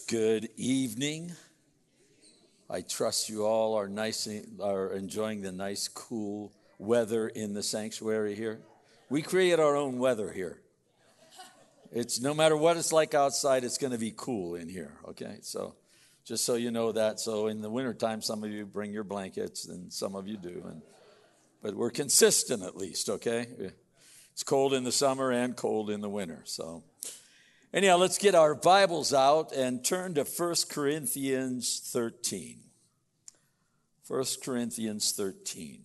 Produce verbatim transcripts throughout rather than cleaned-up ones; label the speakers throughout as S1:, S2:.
S1: Good evening. I trust you all are nice, are enjoying the nice, cool weather in the sanctuary here. We create our own weather here. It's no matter what it's like outside, it's going to be cool in here, okay? So just so you know that. So in the wintertime, some of you bring your blankets, and some of you do. And but we're consistent at least, okay? It's cold in the summer and cold in the winter, so... Anyhow, let's get our Bibles out and turn to First Corinthians thirteen. First Corinthians thirteen.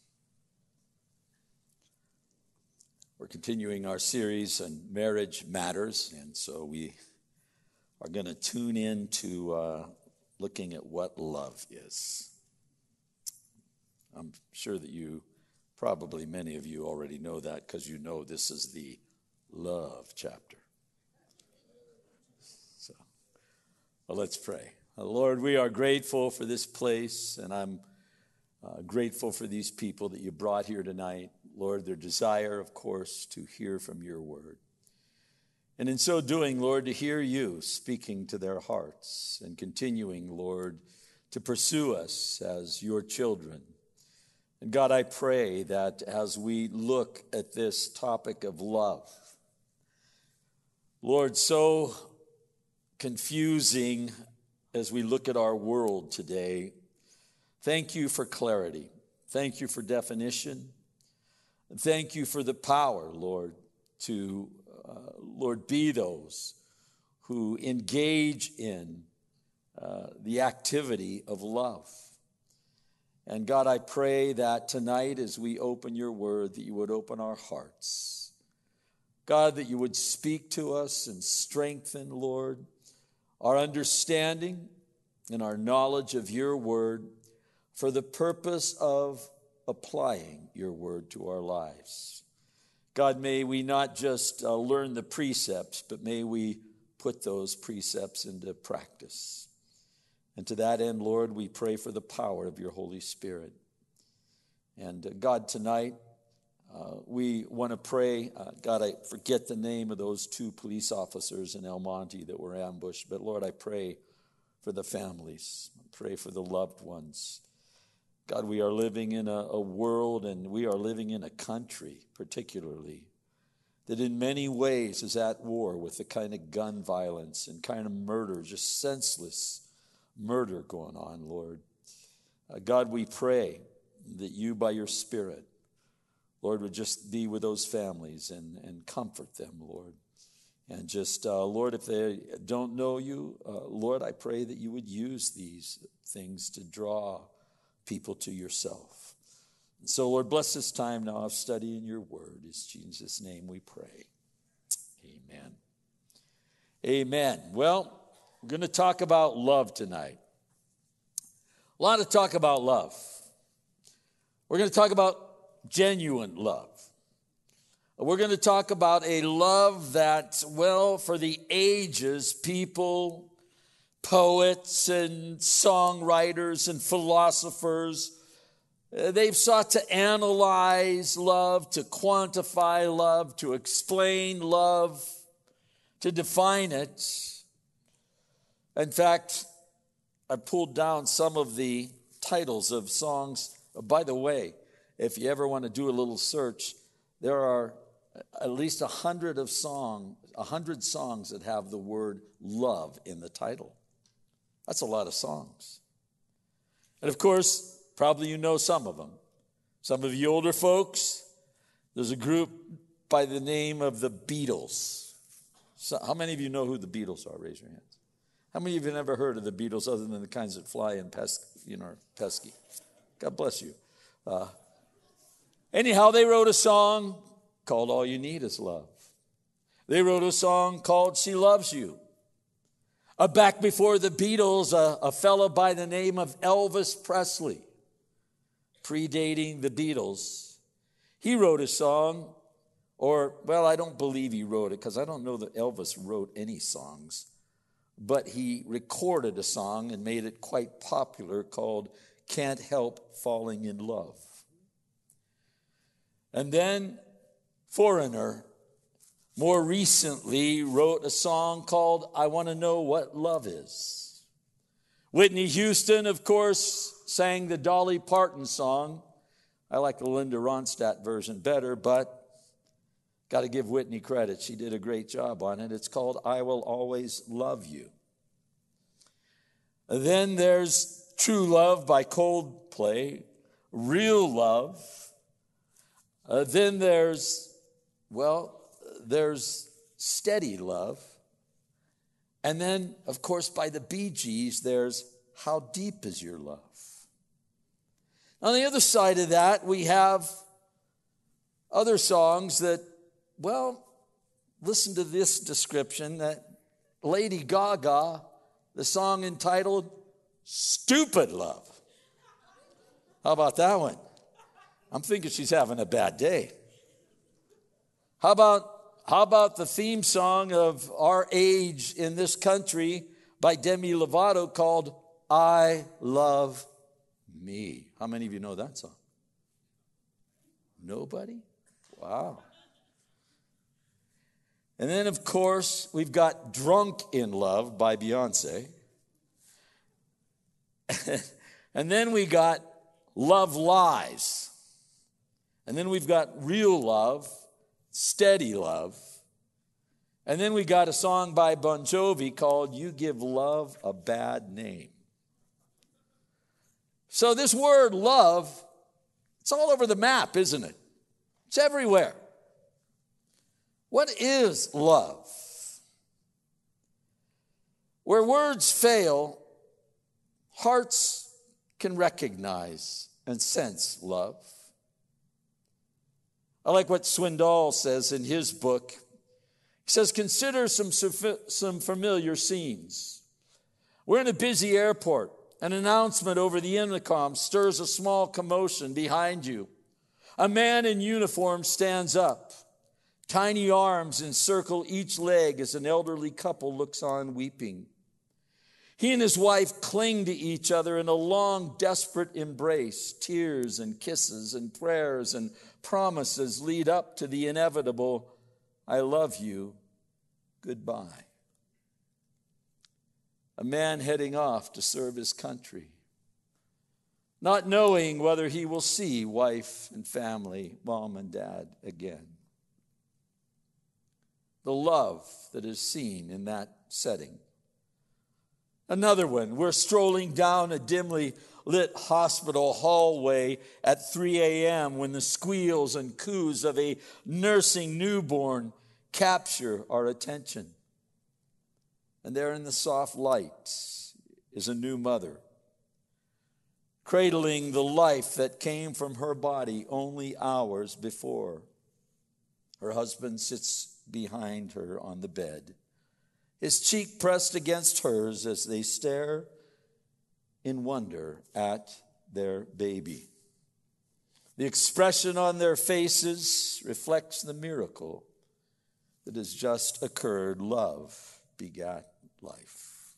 S1: We're continuing our series on marriage matters, and so we are going to tune in to uh, looking at what love is. I'm sure that you, probably many of you already know that because you know this is the love chapter. Well, let's pray. Lord, we are grateful for this place, and I'm uh, grateful for these people that you brought here tonight. Lord, their desire, of course, to hear from your word. And in so doing, Lord, to hear you speaking to their hearts and continuing, Lord, to pursue us as your children. And God, I pray that as we look at this topic of love, Lord, so confusing as we look at our world today. Thank you for clarity. Thank you for definition. And thank you for the power, Lord, to, uh, Lord, be those who engage in uh, the activity of love. And God, I pray that tonight as we open your word, that you would open our hearts. God, that you would speak to us and strengthen, Lord, our understanding and our knowledge of your word for the purpose of applying your word to our lives. God, may we not just uh, learn the precepts, but may we put those precepts into practice. And to that end, Lord, we pray for the power of your Holy Spirit. And uh, God, tonight, Uh, we want to pray. Uh, God, I forget the name of those two police officers in El Monte that were ambushed. But Lord, I pray for the families. I pray for the loved ones. God, we are living in a, a world and we are living in a country particularly that in many ways is at war with the kind of gun violence and kind of murder, just senseless murder going on, Lord. Uh, God, we pray that you by your Spirit, Lord, would just be with those families and, and comfort them, Lord. And just, uh, Lord, if they don't know you, uh, Lord, I pray that you would use these things to draw people to yourself. And so, Lord, bless this time now of studying your word. In Jesus' name we pray. Amen. Amen. Well, we're going to talk about love tonight. A lot of talk about love. We're going to talk about genuine love. We're going to talk about a love that, well, for the ages, people, poets and songwriters and philosophers, they've sought to analyze love, to quantify love, to explain love, to define it. In fact, I pulled down some of the titles of songs. By the way, if you ever want to do a little search, there are at least a hundred of song, a hundred songs that have the word love in the title. That's a lot of songs. And of course, probably you know some of them. Some of you older folks, there's a group by the name of the Beatles. So how many of you know who the Beatles are? Raise your hands. How many of you have never heard of the Beatles other than the kinds that fly and pes- you know, pesky? God bless you. Uh, Anyhow, they wrote a song called All You Need Is Love. They wrote a song called She Loves You. Uh, back before the Beatles, uh, a fellow by the name of Elvis Presley, predating the Beatles, he wrote a song, or, well, I don't believe he wrote it because I don't know that Elvis wrote any songs, but he recorded a song and made it quite popular called Can't Help Falling in Love. And then Foreigner more recently wrote a song called I Want to Know What Love Is. Whitney Houston, of course, sang the Dolly Parton song. I like the Linda Ronstadt version better, but got to give Whitney credit. She did a great job on it. It's called I Will Always Love You. Then there's True Love by Coldplay, Real Love. Uh, then there's, well, there's Steady Love. And then, of course, by the Bee Gees, there's How Deep Is Your Love? On the other side of that, we have other songs that, well, listen to this description, that Lady Gaga, the song entitled Stupid Love. How about that one? I'm thinking she's having a bad day. How about, how about the theme song of our age in this country by Demi Lovato called I Love Me? How many of you know that song? Nobody? Wow. And then, of course, we've got Drunk in Love by Beyonce. And then we got Love Lies. And then we've got Real Love, Steady Love. And then we got a song by Bon Jovi called You Give Love a Bad Name. So this word love, it's all over the map, isn't it? It's everywhere. What is love? Where words fail, hearts can recognize and sense love. I like what Swindoll says in his book. He says, consider some, some familiar scenes. We're in a busy airport. An announcement over the intercom stirs a small commotion behind you. A man in uniform stands up. Tiny arms encircle each leg as an elderly couple looks on weeping. He and his wife cling to each other in a long, desperate embrace. Tears and kisses and prayers and promises lead up to the inevitable, I love you, goodbye. A man heading off to serve his country, not knowing whether he will see wife and family, mom and dad again. The love that is seen in that setting. Another one, we're strolling down a dimly lit hospital hallway at three a.m. when the squeals and coos of a nursing newborn capture our attention. And there in the soft light is a new mother, cradling the life that came from her body only hours before. Her husband sits behind her on the bed, his cheek pressed against hers as they stare in wonder at their baby. The expression on their faces reflects the miracle that has just occurred. Love begat life.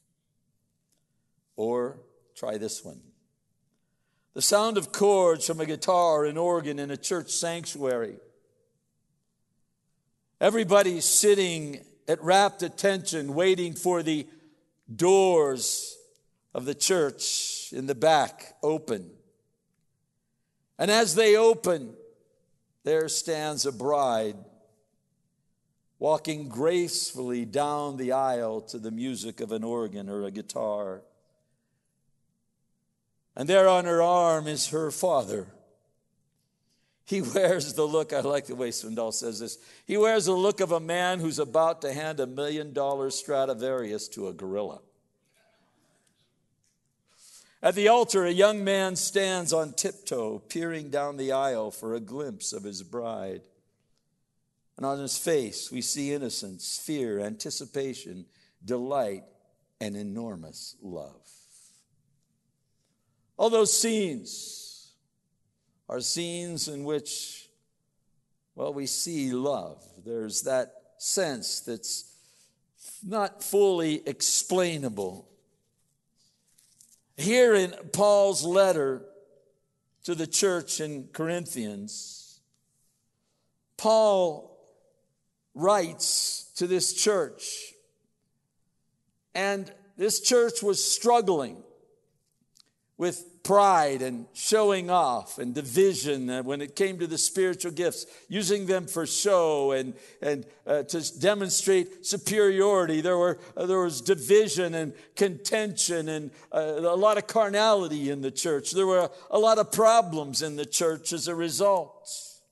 S1: Or try this one. The sound of chords from a guitar and organ in a church sanctuary. Everybody's sitting at rapt attention, waiting for the doors of the church in the back open. And as they open, there stands a bride walking gracefully down the aisle to the music of an organ or a guitar. And there on her arm is her father. He wears the look, I like the way Swindoll says this, he wears the look of a man who's about to hand a million dollar Stradivarius to a gorilla. At the altar, a young man stands on tiptoe, peering down the aisle for a glimpse of his bride. And on his face, we see innocence, fear, anticipation, delight, and enormous love. All those scenes are scenes in which, well, we see love. There's that sense that's not fully explainable. Here in Paul's letter to the church in Corinthians, Paul writes to this church. And this church was struggling with pride and showing off and division when it came to the spiritual gifts, using them for show and, and uh, to demonstrate superiority. There were uh, there was division and contention and uh, a lot of carnality in the church. There were a, a lot of problems in the church as a result.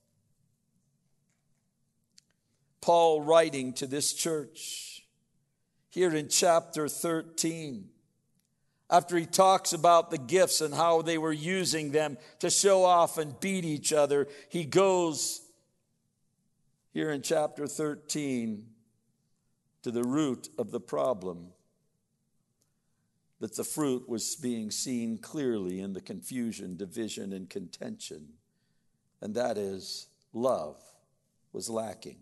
S1: Paul writing to this church here in chapter thirteen, after he talks about the gifts and how they were using them to show off and beat each other, he goes here in chapter thirteen to the root of the problem, that the fruit was being seen clearly in the confusion, division, and contention, and that is love was lacking.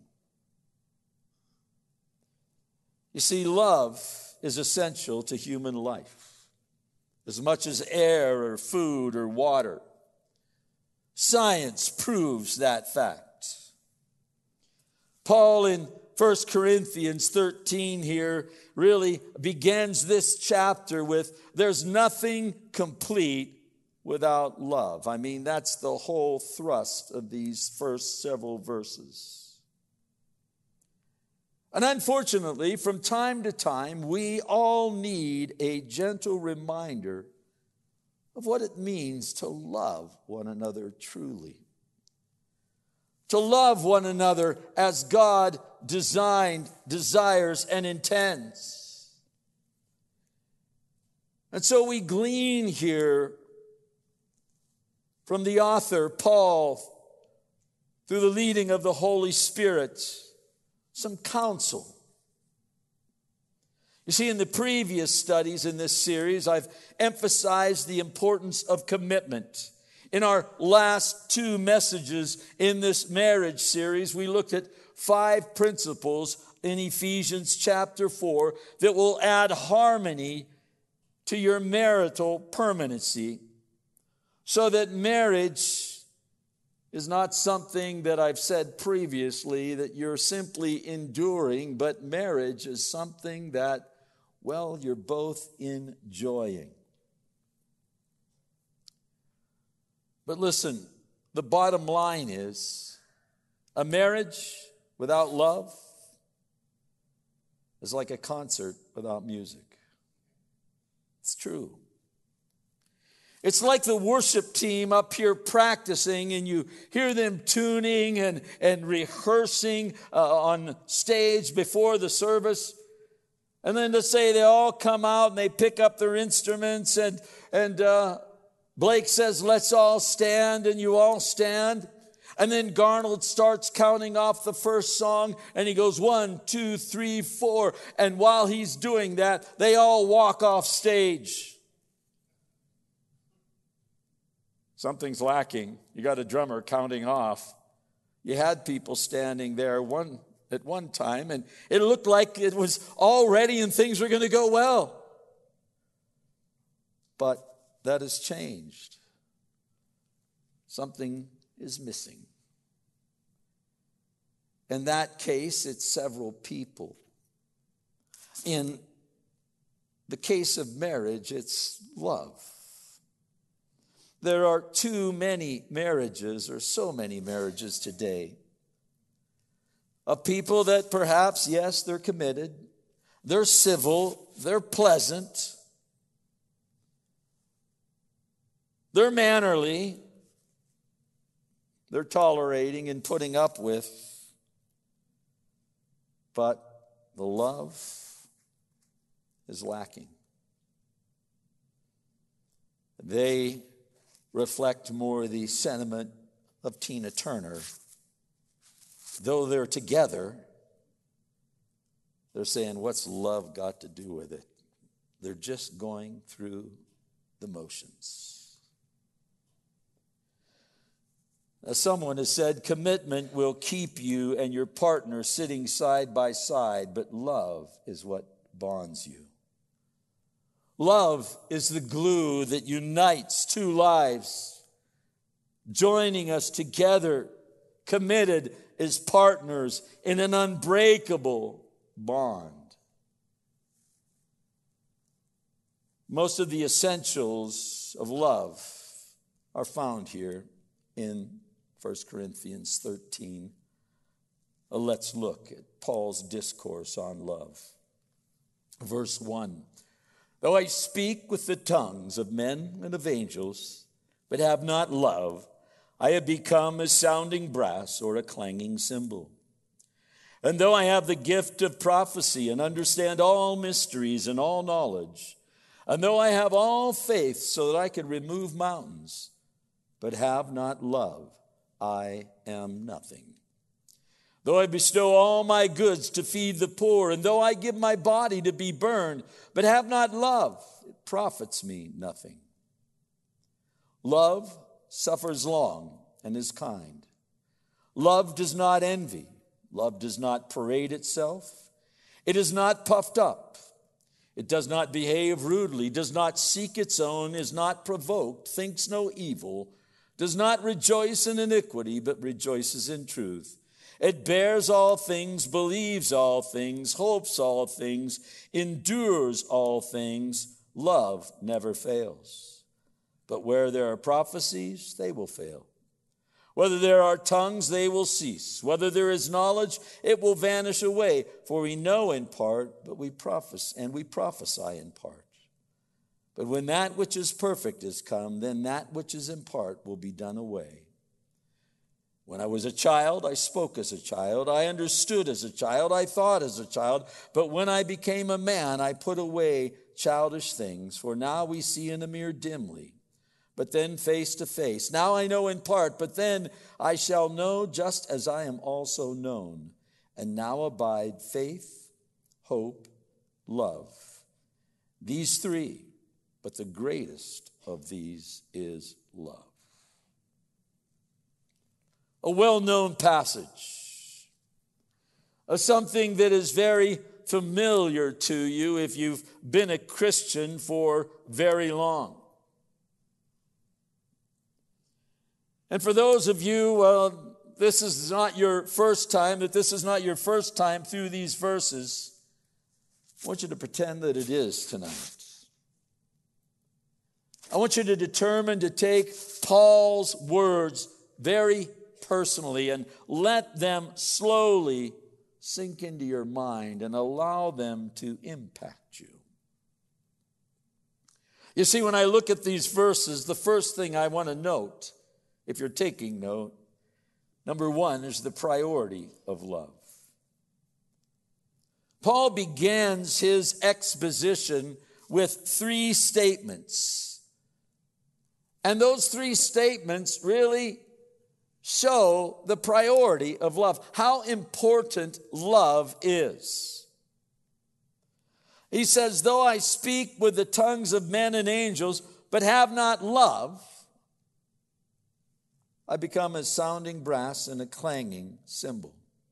S1: You see, love is essential to human life, as much as air or food or water. Science proves that fact. Paul in First Corinthians thirteen here really begins this chapter with, there's nothing complete without love. I mean, that's the whole thrust of these first several verses. And unfortunately, from time to time, we all need a gentle reminder of what it means to love one another truly. To love one another as God designed, desires, and intends. And so we glean here from the author, Paul, through the leading of the Holy Spirit, some counsel. You see, in the previous studies in this series, I've emphasized the importance of commitment. In our last two messages in this marriage series, we looked at five principles in Ephesians chapter four that will add harmony to your marital permanency, so that marriage is not something that I've said previously that you're simply enduring, but marriage is something that, well, you're both enjoying. But listen, the bottom line is, a marriage without love is like a concert without music. It's true. It's like the worship team up here practicing, and you hear them tuning and, and rehearsing uh, on stage before the service. And then to say they all come out and they pick up their instruments, and, and uh, Blake says, let's all stand, and you all stand. And then Garnold starts counting off the first song, and he goes one, two, three, four. And while he's doing that, they all walk off stage. Something's lacking. You got a drummer counting off. You had people standing there one at one time, and it looked like it was all ready and things were going to go well. But that has changed. Something is missing. In that case, it's several people. In the case of marriage, it's love. There are too many marriages, or so many marriages today, of people that perhaps, yes, they're committed, they're civil, they're pleasant, they're mannerly, they're tolerating and putting up with, but the love is lacking. They reflect more the sentiment of Tina Turner. Though they're together, they're saying, what's love got to do with it? They're just going through the motions. As someone has said, commitment will keep you and your partner sitting side by side, but love is what bonds you. Love is the glue that unites two lives, joining us together, committed as partners in an unbreakable bond. Most of the essentials of love are found here in First Corinthians thirteen. Let's look at Paul's discourse on love. Verse one, though I speak with the tongues of men and of angels, but have not love, I have become a sounding brass or a clanging cymbal. And though I have the gift of prophecy and understand all mysteries and all knowledge, and though I have all faith so that I can remove mountains, but have not love, I am nothing. Though I bestow all my goods to feed the poor, and though I give my body to be burned, but have not love, it profits me nothing. Love suffers long and is kind. Love does not envy. Love does not parade itself. It is not puffed up. It does not behave rudely, does not seek its own, is not provoked, thinks no evil, does not rejoice in iniquity, but rejoices in truth. It bears all things, believes all things, hopes all things, endures all things. Love never fails. But where there are prophecies, they will fail. Whether there are tongues, they will cease. Whether there is knowledge, it will vanish away. For we know in part, but we prophesy, and we prophesy in part. But when that which is perfect is come, then that which is in part will be done away. When I was a child, I spoke as a child. I understood as a child. I thought as a child. But when I became a man, I put away childish things. For now we see in a mirror dimly, but then face to face. Now I know in part, but then I shall know just as I am also known. And now abide faith, hope, love. These three, but the greatest of these is love. A well-known passage, of something that is very familiar to you if you've been a Christian for very long. And for those of you, uh, this is not your first time, that this is not your first time through these verses, I want you to pretend that it is tonight. I want you to determine to take Paul's words very personally and let them slowly sink into your mind and allow them to impact you. You see, when I look at these verses, the first thing I want to note, if you're taking note, number one is the priority of love. Paul begins his exposition with three statements. And those three statements really show the priority of love, how important love is. He says, though I speak with the tongues of men and angels, but have not love, I become a sounding brass and a clanging cymbal.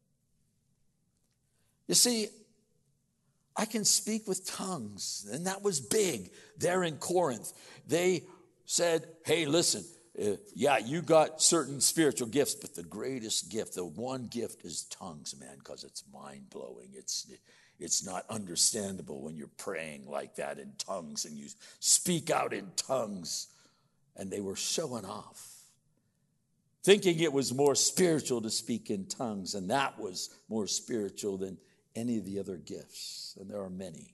S1: You see, I can speak with tongues, and that was big there in Corinth. They said, hey, listen, Uh, yeah, you got certain spiritual gifts, but the greatest gift, the one gift is tongues, man, because it's mind-blowing. It's, it's not understandable when you're praying like that in tongues and you speak out in tongues. And they were showing off, thinking it was more spiritual to speak in tongues, and that was more spiritual than any of the other gifts, and there are many.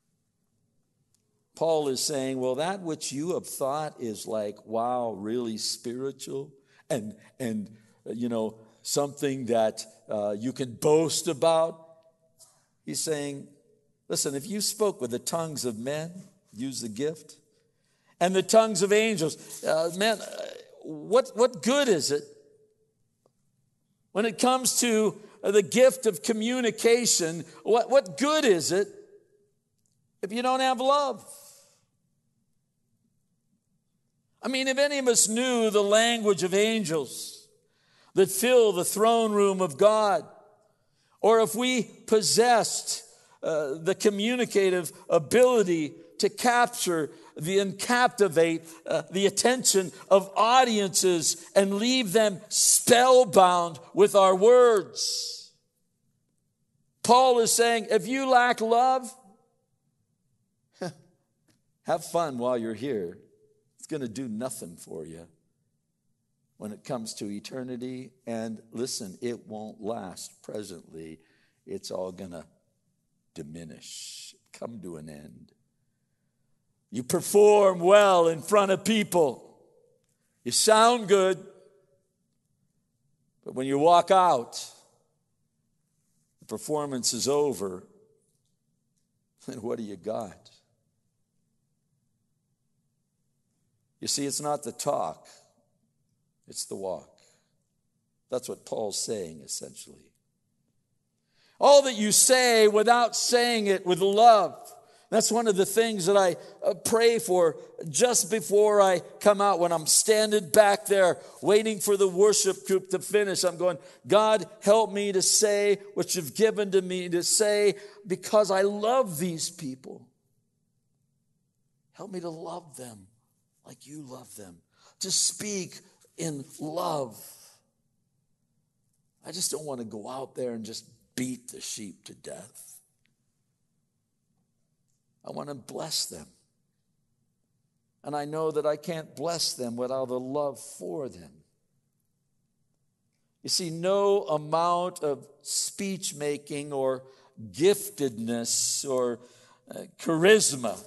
S1: Paul is saying, well, that which you have thought is like, wow, really spiritual and, and you know, something that uh, you can boast about. He's saying, listen, if you spoke with the tongues of men, use the gift, and the tongues of angels, uh, man, uh, what, what good is it when it comes to the gift of communication? What, what good is it if you don't have love? I mean, if any of us knew the language of angels that fill the throne room of God, or if we possessed uh, the communicative ability to capture the, and captivate uh, the attention of audiences and leave them spellbound with our words. Paul is saying, if you lack love, have fun while you're here. It's going to do nothing for you when it comes to eternity. And listen, it won't last presently. It's all going to diminish, come to an end. You perform well in front of people. You sound good. But when you walk out, the performance is over. And what do you got? You see, it's not the talk, it's the walk. That's what Paul's saying, essentially. All that you say without saying it with love. That's one of the things that I pray for just before I come out. When I'm standing back there waiting for the worship group to finish, I'm going, God, help me to say what you've given to me to say, because I love these people. Help me to love them like you love them, to speak in love. I just don't want to go out there and just beat the sheep to death. I want to bless them. And I know that I can't bless them without a love for them. You see, no amount of speech making or giftedness or uh, charisma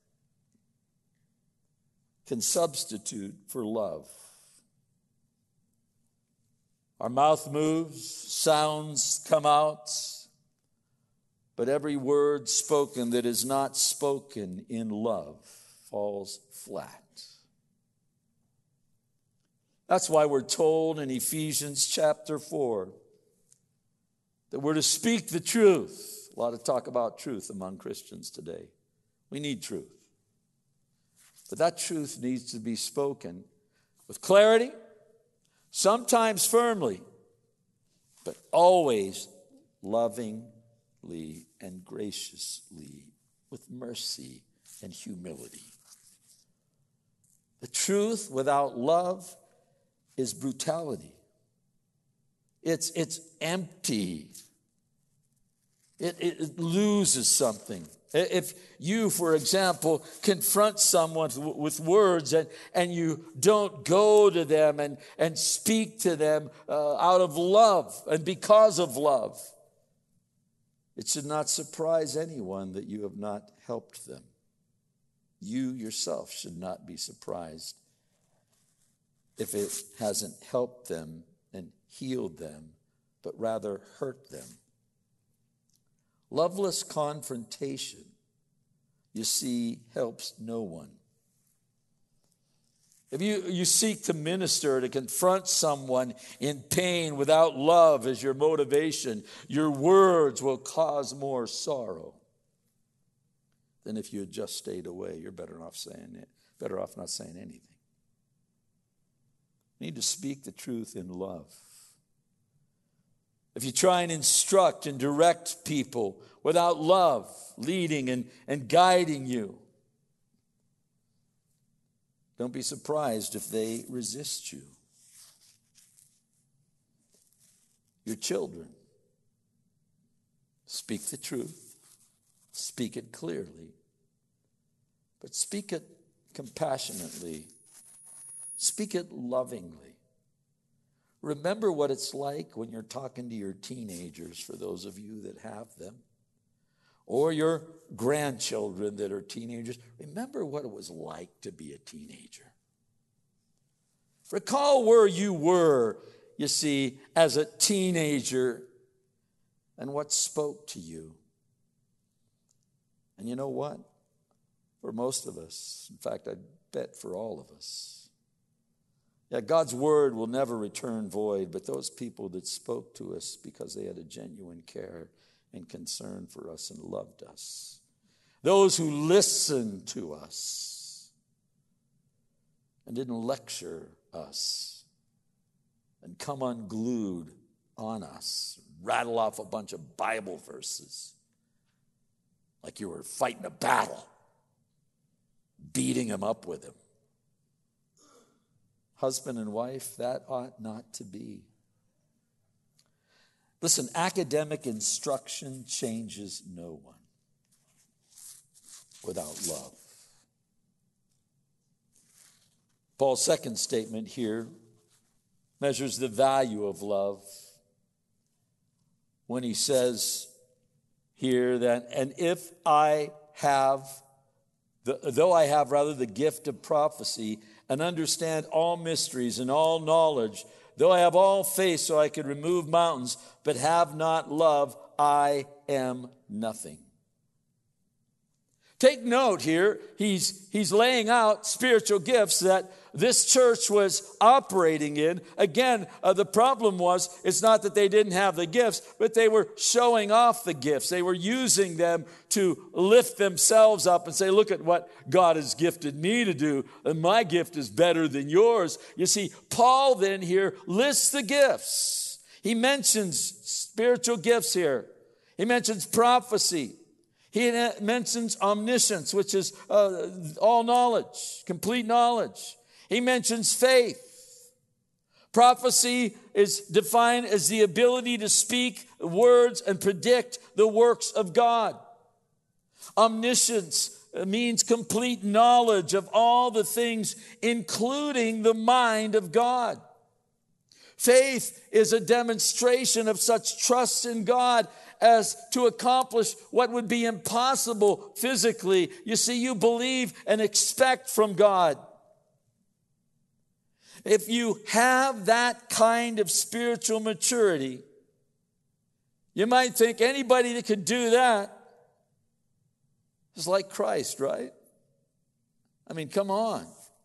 S1: can substitute for love. Our mouth moves, sounds come out, but every word spoken that is not spoken in love falls flat. That's why we're told in Ephesians chapter four that we're to speak the truth. A lot of talk about truth among Christians today. We need truth. But that truth needs to be spoken with clarity, sometimes firmly, but always lovingly and graciously, with mercy and humility. The truth without love is brutality. It's, it's empty. It, it, it loses something. If you, for example, confront someone with words and, and you don't go to them and, and speak to them uh, out of love and because of love, it should not surprise anyone that you have not helped them. You yourself should not be surprised if it hasn't helped them and healed them, but rather hurt them. Loveless confrontation, you see, helps no one. If you, you seek to minister, to confront someone in pain without love as your motivation, your words will cause more sorrow than if you had just stayed away. You're better off saying it, better off not saying anything. You need to speak the truth in love. If you try and instruct and direct people without love, leading and, and guiding you, don't be surprised if they resist you. Your children, speak the truth, speak it clearly, but speak it compassionately, speak it lovingly. Remember what it's like when you're talking to your teenagers, for those of you that have them, or your grandchildren that are teenagers. Remember what it was like to be a teenager. Recall where you were, you see, as a teenager and what spoke to you. And you know what? For most of us, in fact, I bet for all of us, yeah, God's word will never return void, but those people that spoke to us because they had a genuine care and concern for us and loved us, those who listened to us and didn't lecture us and come unglued on us, rattle off a bunch of Bible verses like you were fighting a battle. beating him up with him. Husband and wife, that ought not to be. Listen, academic instruction changes no one without love. Paul's second statement here measures the value of love when he says here that, and if I have, the, though I have rather the gift of prophecy and understand all mysteries and all knowledge, though I have all faith so I could remove mountains, but have not love, I am nothing. Take note here, he's, he's laying out spiritual gifts that this church was operating in. Again, uh, the problem was, it's not that they didn't have the gifts, but they were showing off the gifts. They were using them to lift themselves up and say, look at what God has gifted me to do, and my gift is better than yours. You see, Paul then here lists the gifts. He mentions spiritual gifts here. He mentions prophecy. He mentions omniscience, which is uh, all knowledge, complete knowledge. He mentions faith. Prophecy is defined as the ability to speak words and predict the works of God. Omniscience means complete knowledge of all the things, including the mind of God. Faith is a demonstration of such trust in God as to accomplish what would be impossible physically. You see, you believe and expect from God. If you have that kind of spiritual maturity, you might think anybody that could do that is like Christ, right? I mean, come on.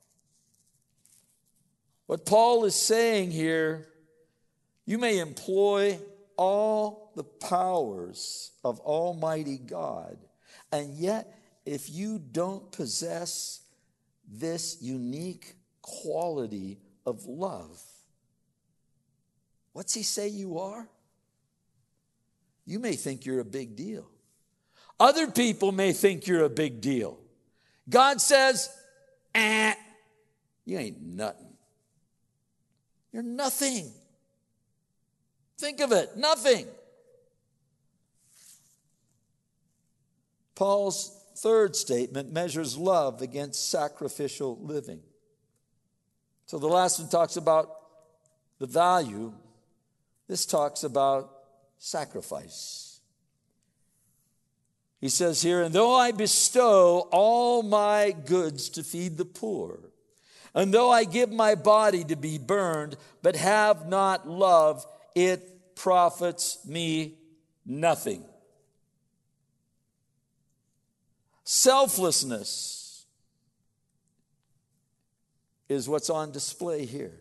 S1: What Paul is saying here, you may employ all the powers of Almighty God, and yet if you don't possess this unique quality of love, what's he say you are? You may think you're a big deal. Other people may think you're a big deal. God says, eh, you ain't nothing. You're nothing. Think of it, nothing. Paul's third statement measures love against sacrificial living. So the last one talks about the value. This talks about sacrifice. He says here, and though I bestow all my goods to feed the poor, and though I give my body to be burned, but have not love, it profits me nothing. Selflessness is what's on display here.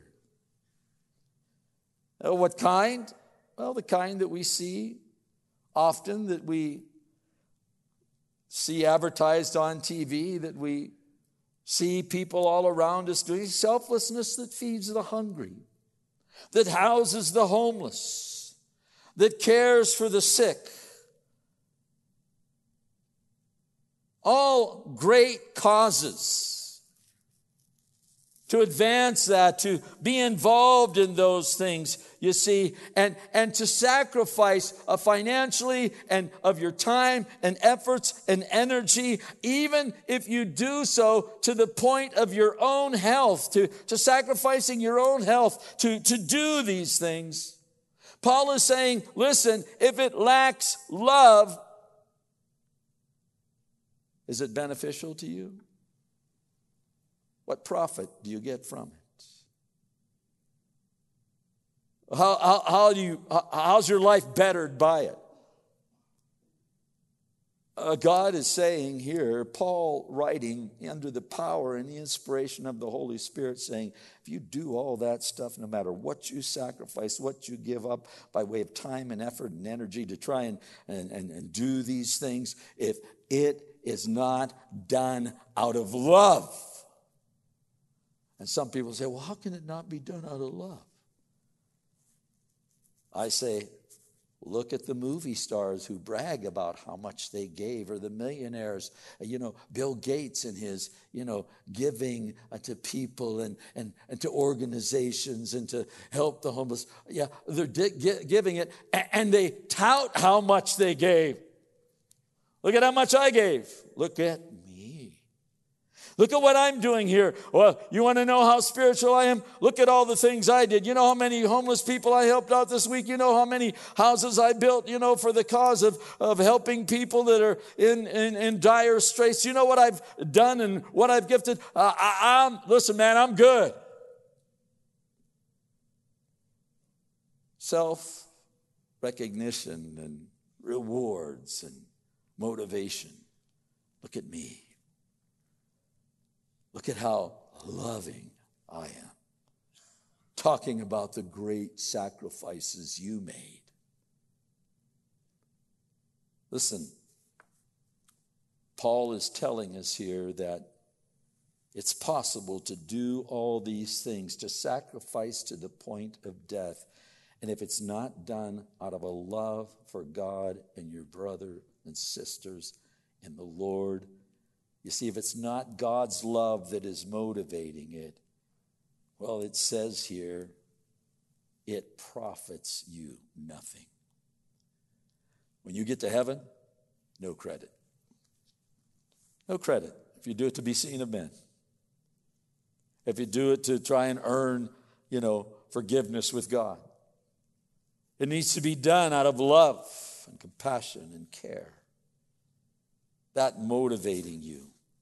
S1: Uh, what kind? Well, the kind that we see often, that we see advertised on T V, that we see people all around us doing. Selflessness that feeds the hungry, that houses the homeless, that cares for the sick. All great causes. To advance that, to be involved in those things, you see, and, and to sacrifice uh, financially and of your time and efforts and energy, even if you do so to the point of your own health, to, to sacrificing your own health to, to do these things. Paul is saying, listen, if it lacks love, is it beneficial to you? What profit do you get from it? How, how, how do you, how's your life bettered by it? Uh, God is saying here, Paul writing under the power and the inspiration of the Holy Spirit, saying, if you do all that stuff, no matter what you sacrifice, what you give up by way of time and effort and energy to try and, and, and, and do these things, if it is not done out of love. And some people say, well, how can it not be done out of love? I say, Look at the movie stars who brag about how much they gave, or the millionaires, you know, Bill Gates and his, you know, giving to people and, and, and to organizations and to help the homeless. Yeah, they're di- giving it, and they tout how much they gave. Look at how much I gave. Look at me. Look at what I'm doing here. Well, you want to know how spiritual I am? Look at all the things I did. You know how many homeless people I helped out this week? You know how many houses I built, you know, for the cause of, of helping people that are in, in, in dire straits. You know what I've done and what I've gifted? Uh, I, I'm, listen, man, I'm good. Self-recognition and rewards and motivation. Look at me. Look at how loving I am. Talking about the great sacrifices you made. Listen, Paul is telling us here that it's possible to do all these things, to sacrifice to the point of death. And if it's not done out of a love for God and your brother and sisters in the Lord, you see, if it's not God's love that is motivating it, well, it says here, it profits you nothing. When you get to heaven, no credit. No credit if you do it to be seen of men. If you do it to try and earn, you know, forgiveness with God. It needs to be done out of love and compassion and care. That motivating you.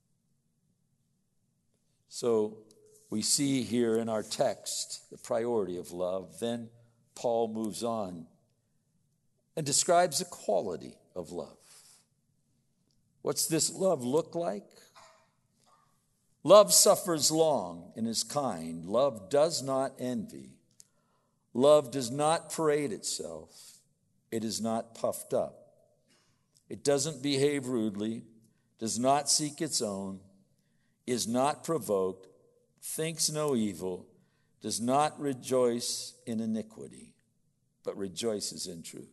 S1: So we see here in our text the priority of love. Then Paul moves on and describes the quality of love. What's this love look like? Love suffers long and is kind. Love does not envy. Love does not parade itself. It is not puffed up. It doesn't behave rudely, does not seek its own, is not provoked, thinks no evil, does not rejoice in iniquity, but rejoices in truth.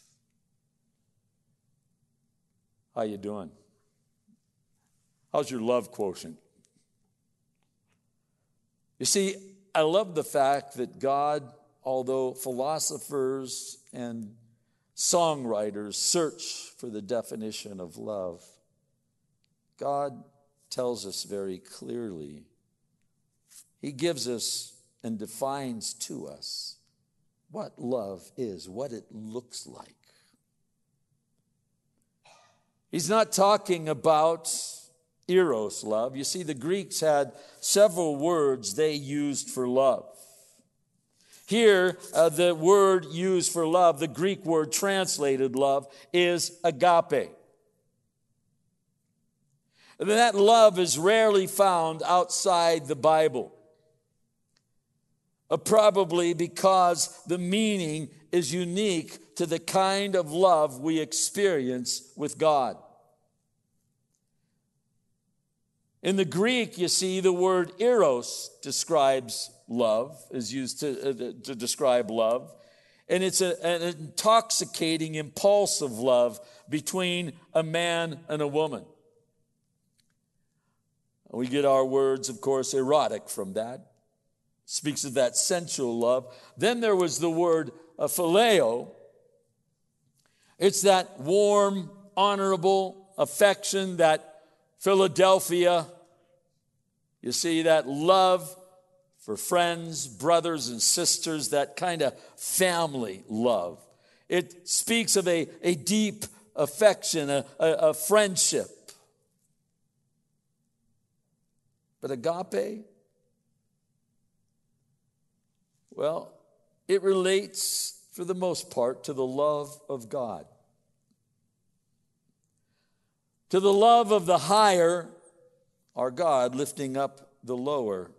S1: How you doing? How's your love quotient? You see, I love the fact that God, although philosophers and songwriters search for the definition of love, God tells us very clearly. He gives us and defines to us what love is, what it looks like. He's not talking about eros love. You see, the Greeks had several words they used for love. Here, uh, the word used for love, the Greek word translated love, is agape. That love is rarely found outside the Bible. Uh, probably because the meaning is unique to the kind of love we experience with God. In the Greek, you see, the word eros describes love, is used to, uh, to describe love. And it's a, an intoxicating, impulsive love between a man and a woman. We get our words, of course, erotic from that. Speaks of that sensual love. Then there was the word uh, phileo. It's that warm, honorable affection, that Philadelphia. You see, that love for friends, brothers, and sisters, that kind of family love. It speaks of a, a deep affection, a, a, a friendship. But agape, well, it relates for the most part to the love of God. To the love of the higher, our God, lifting up the lower.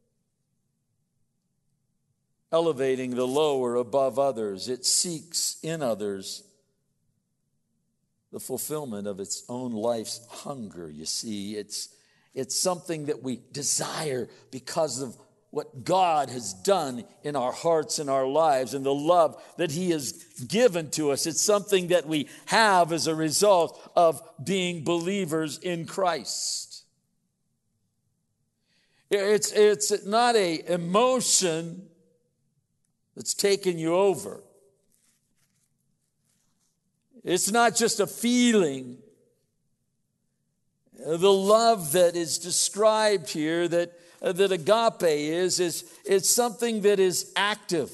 S1: Elevating the lower above others. It seeks in others the fulfillment of its own life's hunger. You see, it's It's something that we desire because of what God has done in our hearts and our lives and the love that he has given to us. It's something that we have as a result of being believers in Christ. It's, it's not an emotion that's taken you over. It's not just a feeling. The love that is described here, that, uh, that agape is, is it's something that is active.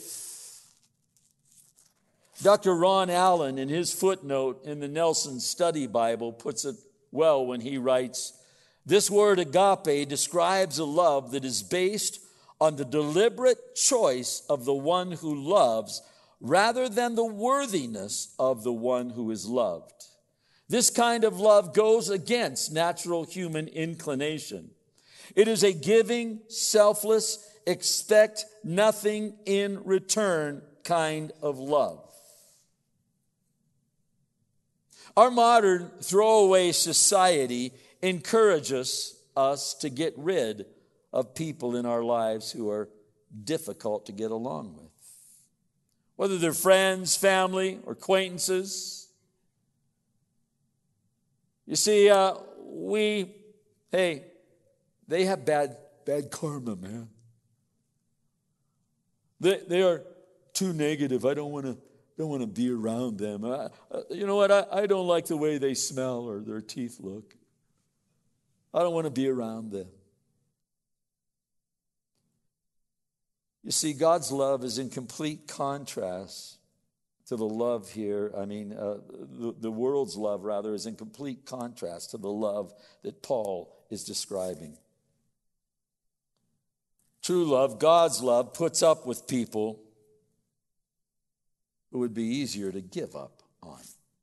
S1: Doctor Ron Allen, in his footnote in the Nelson Study Bible, puts it well when he writes, "This word agape describes a love that is based on the deliberate choice of the one who loves rather than the worthiness of the one who is loved. This kind of love goes against natural human inclination. It is a giving, selfless, expect nothing in return kind of love." Our modern throwaway society encourages us to get rid of people in our lives who are difficult to get along with. Whether they're friends, family, or acquaintances. You see, uh, we, hey, they have bad, bad karma, man. They, they are too negative. I don't want to, don't want to be around them. I, uh, you know what? I, I don't like the way they smell or their teeth look. I don't want to be around them. You see, God's love is in complete contrast to the love here. I mean, uh, the, the world's love, rather, is in complete contrast to the love that Paul is describing. True love, God's love, puts up with people who would be easier to give up on.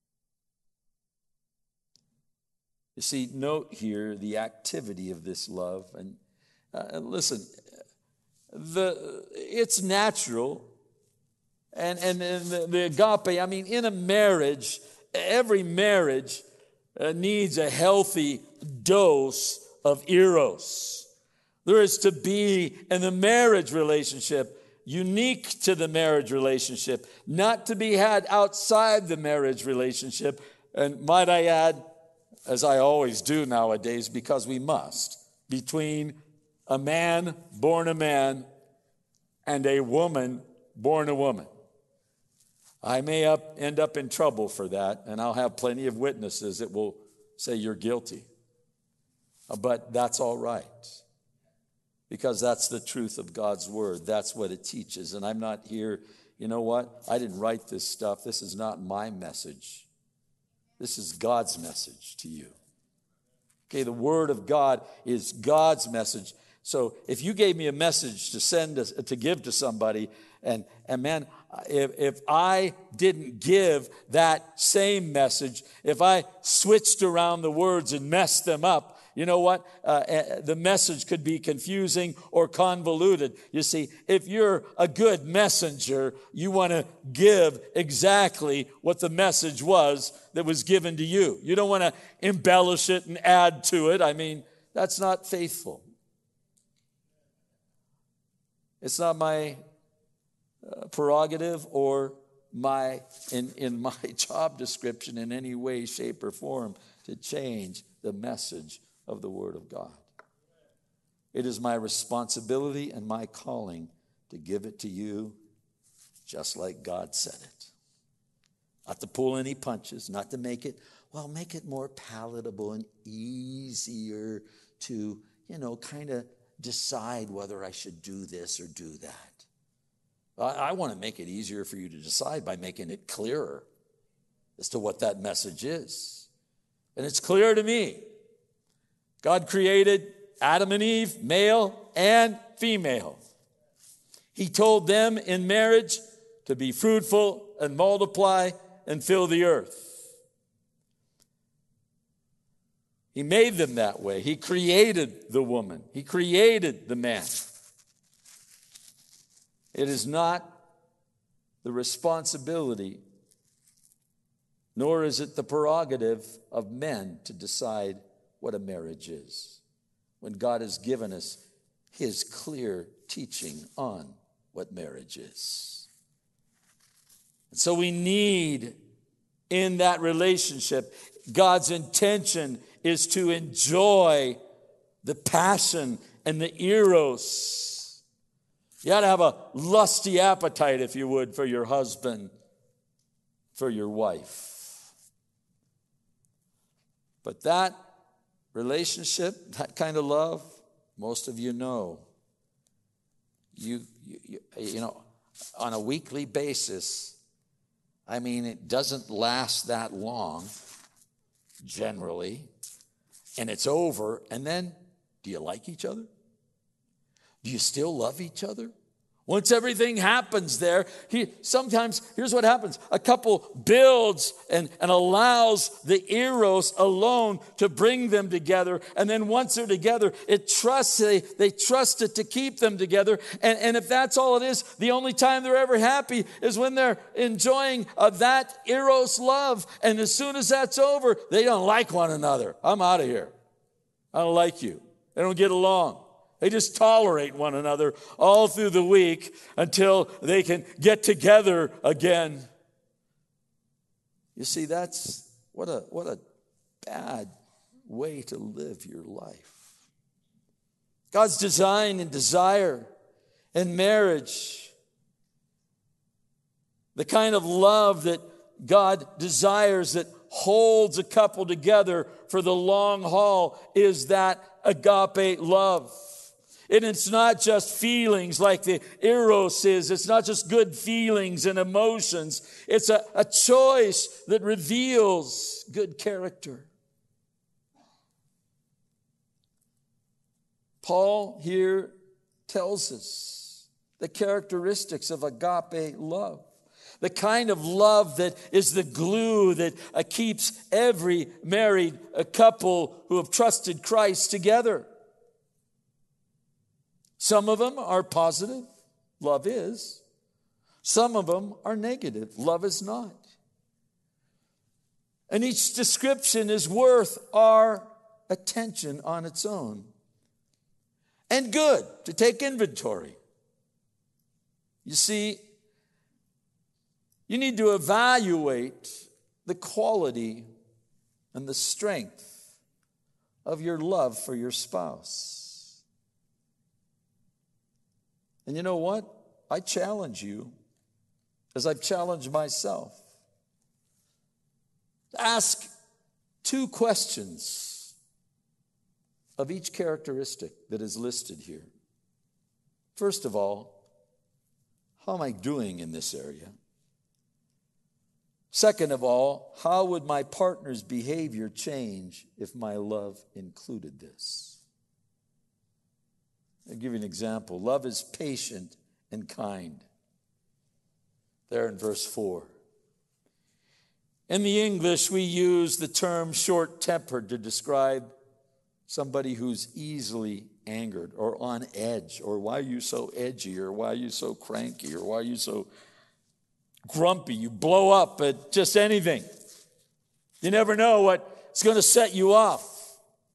S1: You see, note here the activity of this love. And uh, listen, the it's natural. And, and, and the, the agape, I mean, in a marriage, every marriage uh, needs a healthy dose of eros. There is to be in the marriage relationship, unique to the marriage relationship, not to be had outside the marriage relationship. And might I add, as I always do nowadays, because we must, between a man born a man and a woman born a woman. I may up, end up in trouble for that, and I'll have plenty of witnesses that will say you're guilty. But that's all right, because that's the truth of God's word. That's what it teaches. And I'm not here, you know what? I didn't write this stuff. This is not my message. This is God's message to you. Okay, the word of God is God's message. So if you gave me a message to send, to, to give to somebody, and, and man, if, if I didn't give that same message, if I switched around the words and messed them up, you know what? Uh, the message could be confusing or convoluted. You see, if you're a good messenger, you want to give exactly what the message was that was given to you. You don't want to embellish it and add to it. I mean, that's not faithful. It's not my uh, prerogative or my in, in my job description in any way, shape, or form to change the message of the Word of God. It is my responsibility and my calling to give it to you just like God said it. Not to pull any punches, not to make it, well, make it more palatable and easier to, you know, kind of decide whether I should do this or do that. I, I want to make it easier for you to decide by making it clearer as to what that message is. And it's clear to me. God created Adam and Eve, male and female. He told them in marriage to be fruitful and multiply and fill the earth. He made them that way. He created the woman. He created the man. It is not the responsibility, nor is it the prerogative of men to decide what a marriage is. When God has given us his clear teaching on what marriage is. And so we need in that relationship, God's intention is to enjoy the passion and the eros. You ought to have a lusty appetite, if you would, for your husband, for your wife. But that relationship, that kind of love, most of you know, you, you, you know, on a weekly basis, I mean, it doesn't last that long, generally, and it's over, and then, do you like each other? Do you still love each other? Once everything happens there, he, sometimes, here's what happens. A couple builds and, and allows the eros alone to bring them together. And then once they're together, it trusts, they, they trust it to keep them together. And, and if that's all it is, the only time they're ever happy is when they're enjoying uh, that eros love. And as soon as that's over, they don't like one another. I'm out of here. I don't like you. They don't get along. They just tolerate one another all through the week until they can get together again. You see, that's what a what a bad way to live your life. God's design and desire in marriage, the kind of love that God desires that holds a couple together for the long haul, is that agape love. And it's not just feelings like the eros is. It's not just good feelings and emotions. It's a, a choice that reveals good character. Paul here tells us the characteristics of agape love. The kind of love that is the glue that uh, keeps every married uh, couple who have trusted Christ together. Some of them are positive. Love is. Some of them are negative. Love is not. And each description is worth our attention on its own. And good to take inventory. You see, you need to evaluate the quality and the strength of your love for your spouse. And you know what? I challenge you, as I've challenged myself, to ask two questions of each characteristic that is listed here. First of all, how am I doing in this area? Second of all, how would my partner's behavior change if my love included this? I'll give you an example. Love is patient and kind. There in verse four. In the English, we use the term short-tempered to describe somebody who's easily angered or on edge, or why are you so edgy, or why are you so cranky, or why are you so grumpy? You blow up at just anything. You never know what's going to set you off.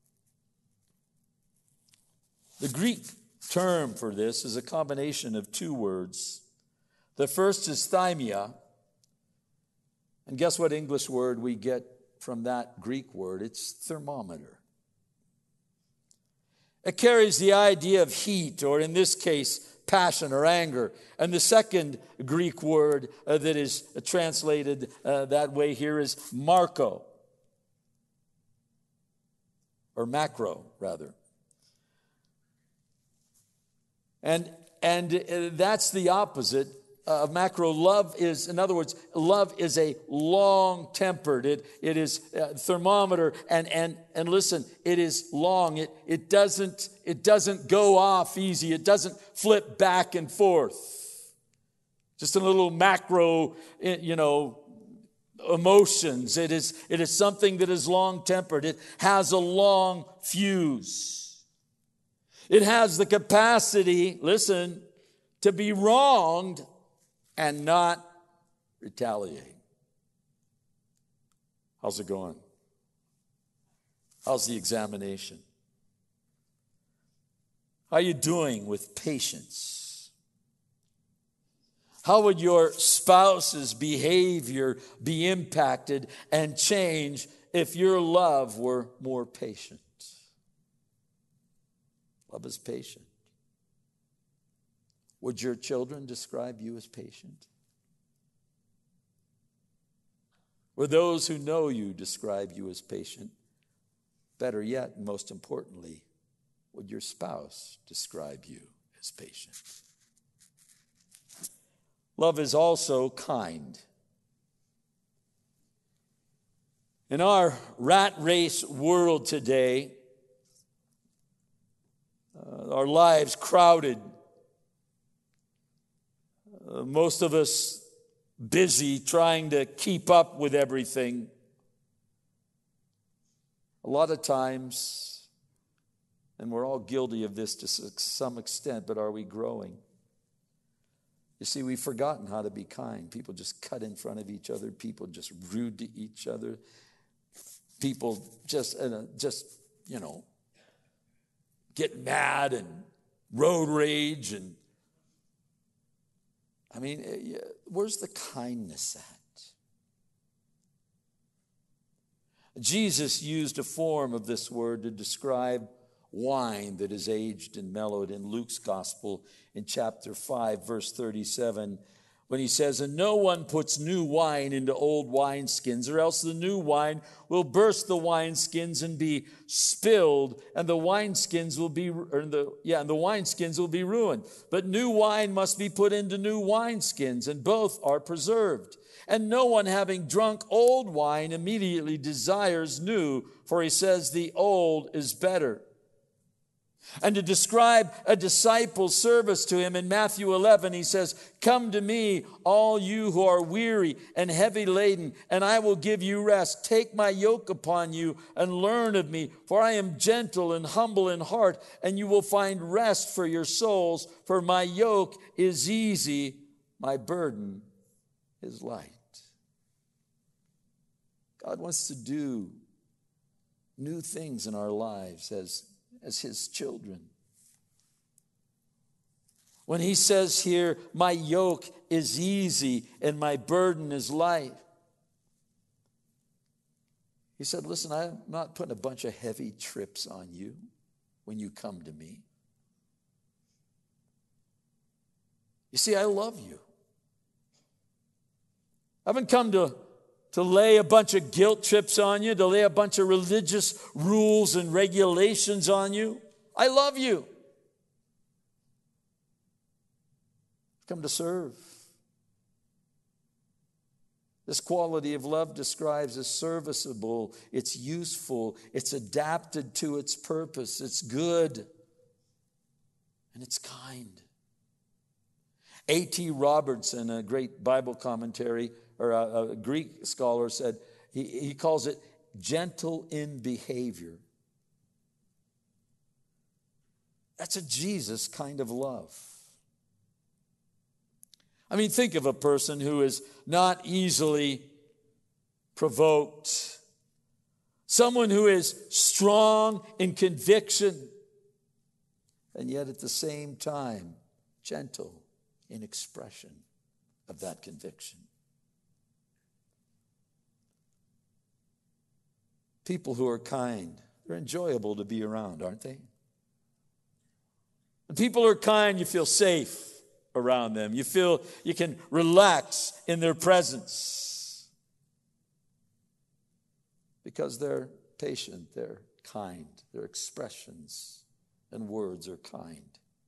S1: The Greek term for this is a combination of two words. The first is thymia. And guess what English word we get from that Greek word? It's thermometer. It carries the idea of heat, or in this case, passion or anger. And the second Greek word uh, that is translated uh, that way here is Marco, or macro, rather. And and uh, that's the opposite of macro. Love is, in other words, love is a long-tempered. It it is a thermometer, and and and listen, it is long. It it doesn't it doesn't go off easy. It doesn't flip back and forth. Just a little macro, you know, emotions. It is it is something that is long-tempered. It has a long fuse. It has the capacity, listen, to be wronged and not retaliate. How's it going? How's the examination? How are you doing with patience? How would your spouse's behavior be impacted and change if your love were more patient? Love is patient. Would your children describe you as patient? Would those who know you describe you as patient? Better yet, and most importantly, would your spouse describe you as patient? Love is also kind. In our rat race world today, uh, our lives crowded, uh, most of us busy trying to keep up with everything. A lot of times, and we're all guilty of this to some extent, but are we growing? You see, we've forgotten how to be kind. People just cut in front of each other. People just rude to each other. People just, uh, just you know, get mad and road rage. And I mean, where's the kindness at? Jesus used a form of this word to describe wine that is aged and mellowed in Luke's gospel in chapter five, verse thirty-seven, when he says, "And no one puts new wine into old wineskins, or else the new wine will burst the wineskins and be spilled, and the wineskins will be, or the, yeah, and the wineskins will be ruined. But new wine must be put into new wineskins, and both are preserved. And no one having drunk old wine immediately desires new, for he says the old is better." And to describe a disciple's service to him in Matthew eleven, he says, "Come to me, all you who are weary and heavy laden, and I will give you rest. Take my yoke upon you and learn of me, for I am gentle and humble in heart, and you will find rest for your souls. For my yoke is easy, my burden is light." God wants to do new things in our lives as as his children. When he says here, "My yoke is easy and my burden is light," he said, listen, I'm not putting a bunch of heavy trips on you when you come to me. You see, I love you. I haven't come to to lay a bunch of guilt trips on you, to lay a bunch of religious rules and regulations on you. I love you. I've come to serve. This quality of love describes as serviceable, it's useful, it's adapted to its purpose, it's good, and it's kind. A T Robertson, a great Bible commentary, or a, a Greek scholar, said, he, he calls it gentle in behavior. That's a Jesus kind of love. I mean, think of a person who is not easily provoked. Someone who is strong in conviction, and yet at the same time, gentle in expression of that conviction. People who are kind, they're enjoyable to be around, aren't they? When people are kind, you feel safe around them. You feel you can relax in their presence because they're patient, they're kind, their expressions and words are kind.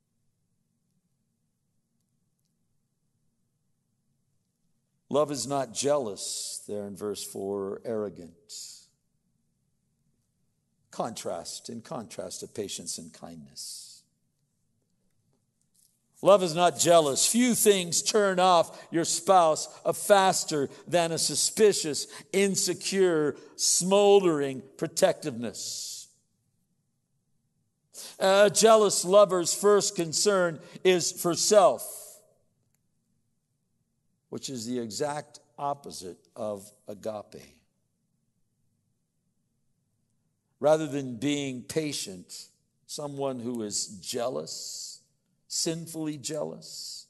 S1: Love is not jealous, there in verse four, or arrogant. Contrast, in contrast to patience and kindness. Love is not jealous. Few things turn off your spouse faster than a suspicious, insecure, smoldering protectiveness. A jealous lover's first concern is for self, which is the exact opposite of agape. Rather than being patient, someone who is jealous, sinfully jealous.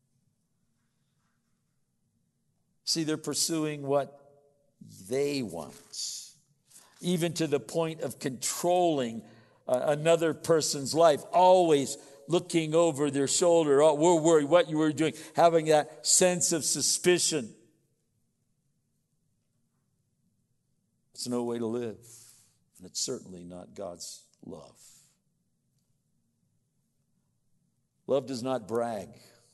S1: See, they're pursuing what they want, even to the point of controlling uh, another person's life, always looking over their shoulder. Oh, we're worried what you were doing, having that sense of suspicion. It's no way to live, and it's certainly not God's love. Love does not brag.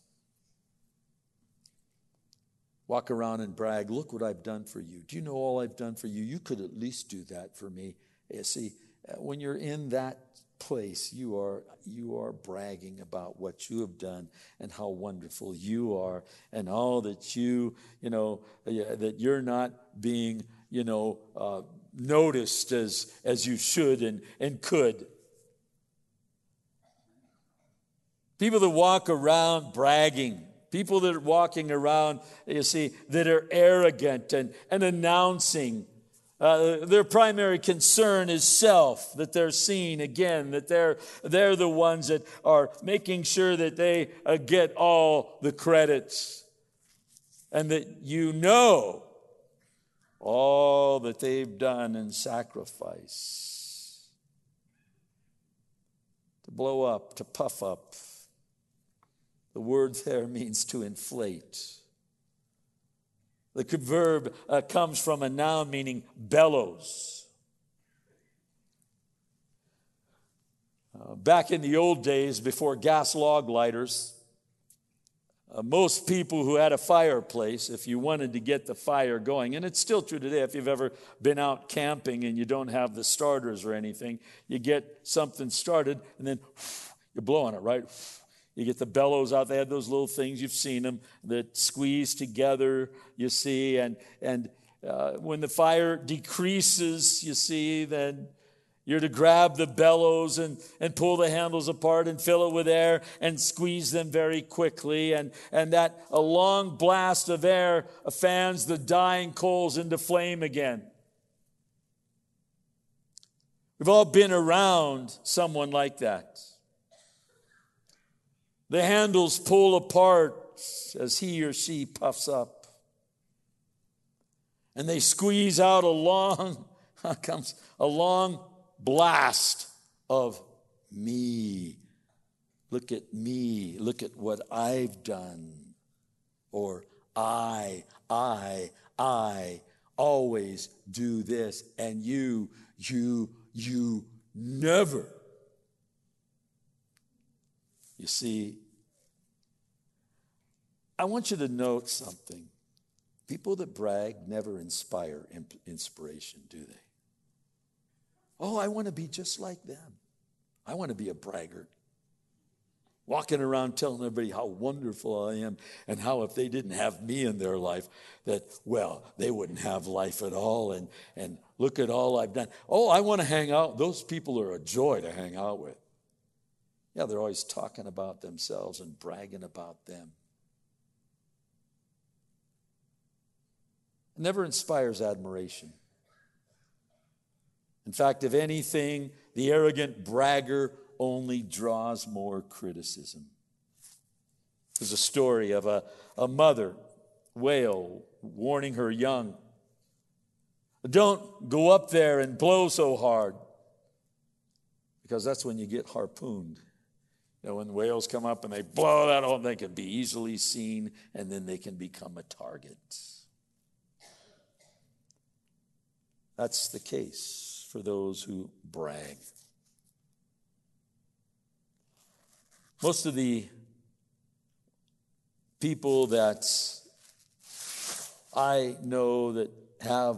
S1: Walk around and brag, look what I've done for you. Do you know all I've done for you? You could at least do that for me. You see, when you're in that place, you are you are bragging about what you have done and how wonderful you are and all that you, you know, that you're not being, you know, uh, noticed as, as you should and, and could. People that walk around bragging, people that are walking around, you see, that are arrogant and, and announcing. Uh, their primary concern is self, that they're seen again, that they're, they're the ones that are making sure that they uh, get all the credits. And that you know all that they've done in sacrifice. To blow up, to puff up. The word there means to inflate. The verb uh, comes from a noun meaning bellows. Uh, back in the old days, before gas log lighters, uh, most people who had a fireplace, if you wanted to get the fire going, and it's still true today, if you've ever been out camping and you don't have the starters or anything, you get something started and then you're blowing it, right? You get the bellows out. They had those little things, you've seen them, that squeeze together, you see. And, and uh, when the fire decreases, you see, then you're to grab the bellows and, and pull the handles apart and fill it with air and squeeze them very quickly. And, and that a long blast of air fans the dying coals into flame again. We've all been around someone like that. The handles pull apart as he or she puffs up. And they squeeze out a long, comes a long blast of me. Look at me. Look at what I've done. Or I, I, I always do this. And you, you, you never. You see, I want you to note something. People that brag never inspire inspiration, do they? Oh, I want to be just like them. I want to be a braggart. Walking around telling everybody how wonderful I am and how if they didn't have me in their life, that, well, they wouldn't have life at all. And, and look at all I've done. Oh, I want to hang out. Those people are a joy to hang out with. Yeah, they're always talking about themselves and bragging about them. It never inspires admiration. In fact, if anything, the arrogant bragger only draws more criticism. There's a story of a, a mother whale warning her young, don't go up there and blow so hard, because that's when you get harpooned. You know, when whales come up and they blow that hole, they can be easily seen, and then they can become a target. That's the case for those who brag. Most of the people that I know that have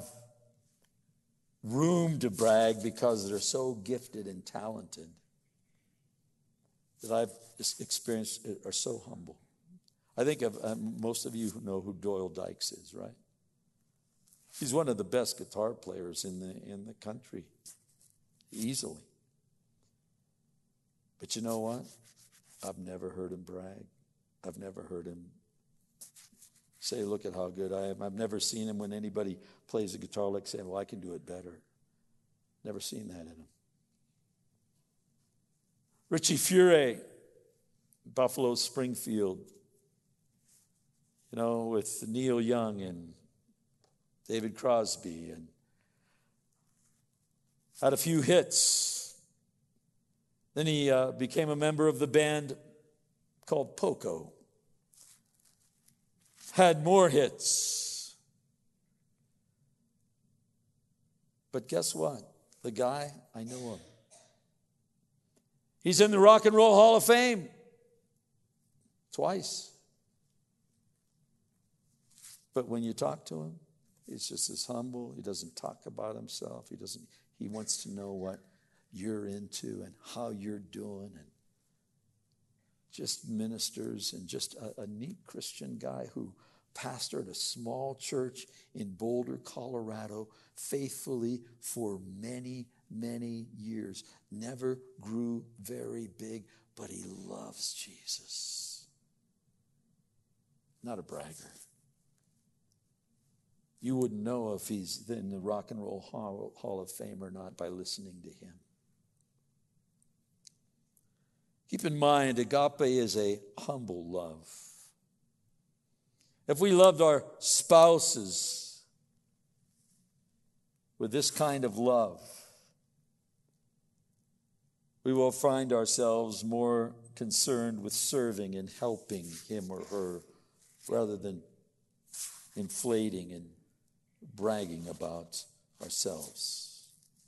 S1: room to brag because they're so gifted and talented that I've experienced are so humble. I think of, um, most of you who know who Doyle Dykes is, right? He's one of the best guitar players in the in the country, easily. But you know what? I've never heard him brag. I've never heard him say, look at how good I am. I've never seen him when anybody plays a guitar like saying, well, I can do it better. Never seen that in him. Richie Furay, Buffalo Springfield, you know, with Neil Young and David Crosby, and had a few hits. Then he uh, became a member of the band called Poco. Had more hits. But guess what? The guy, I know him. He's in the Rock and Roll Hall of Fame. Twice. But when you talk to him, he's just as humble. He doesn't talk about himself. He doesn't. He wants to know what you're into and how you're doing, and just ministers, and just a, a neat Christian guy who pastored a small church in Boulder, Colorado, faithfully for many, many years. Never grew very big, but he loves Jesus. Not a bragger. You wouldn't know if he's in the Rock and Roll Hall, Hall of Fame or not by listening to him. Keep in mind, agape is a humble love. If we loved our spouses with this kind of love, we will find ourselves more concerned with serving and helping him or her rather than inflating and bragging about ourselves.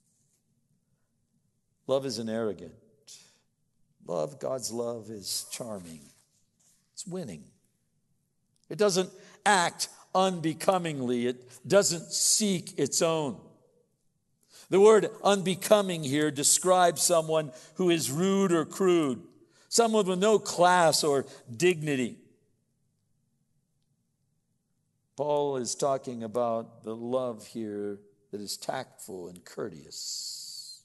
S1: Love isn't arrogant. Love, God's love, is charming. It's winning. It doesn't act unbecomingly. It doesn't seek its own. The word unbecoming here describes someone who is rude or crude, someone with no class or dignity. Paul is talking about the love here that is tactful and courteous.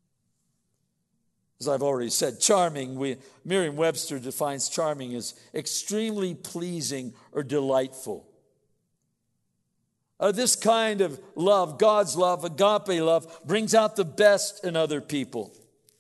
S1: As I've already said, charming, we, Merriam-Webster defines charming as extremely pleasing or delightful. Uh, this kind of love, God's love, agape love, brings out the best in other people.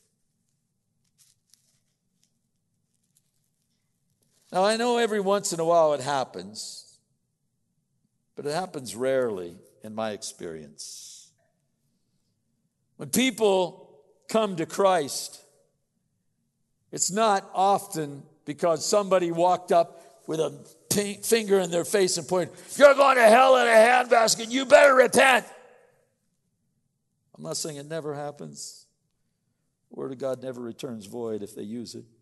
S1: Now, I know every once in a while it happens, but it happens rarely in my experience. When people come to Christ, it's not often because somebody walked up with a finger in their face and pointed, "You're going to hell in a handbasket, you better repent." I'm not saying it never happens. The Word of God never returns void if they use it.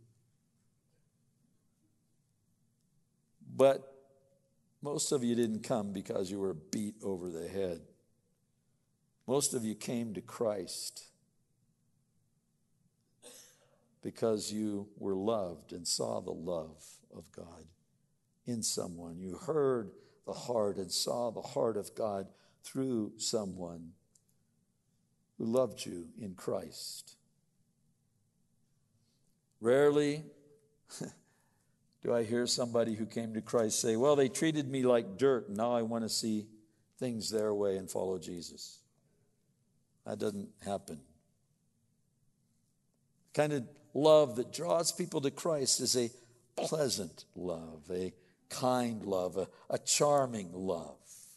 S1: But most of you didn't come because you were beat over the head. Most of you came to Christ because you were loved and saw the love of God in someone. You heard the heart and saw the heart of God through someone who loved you in Christ. Rarely do I hear somebody who came to Christ say, "Well, they treated me like dirt, and now I want to see things their way and follow Jesus." That doesn't happen. The kind of love that draws people to Christ is a pleasant love, a kind love, a, a charming love.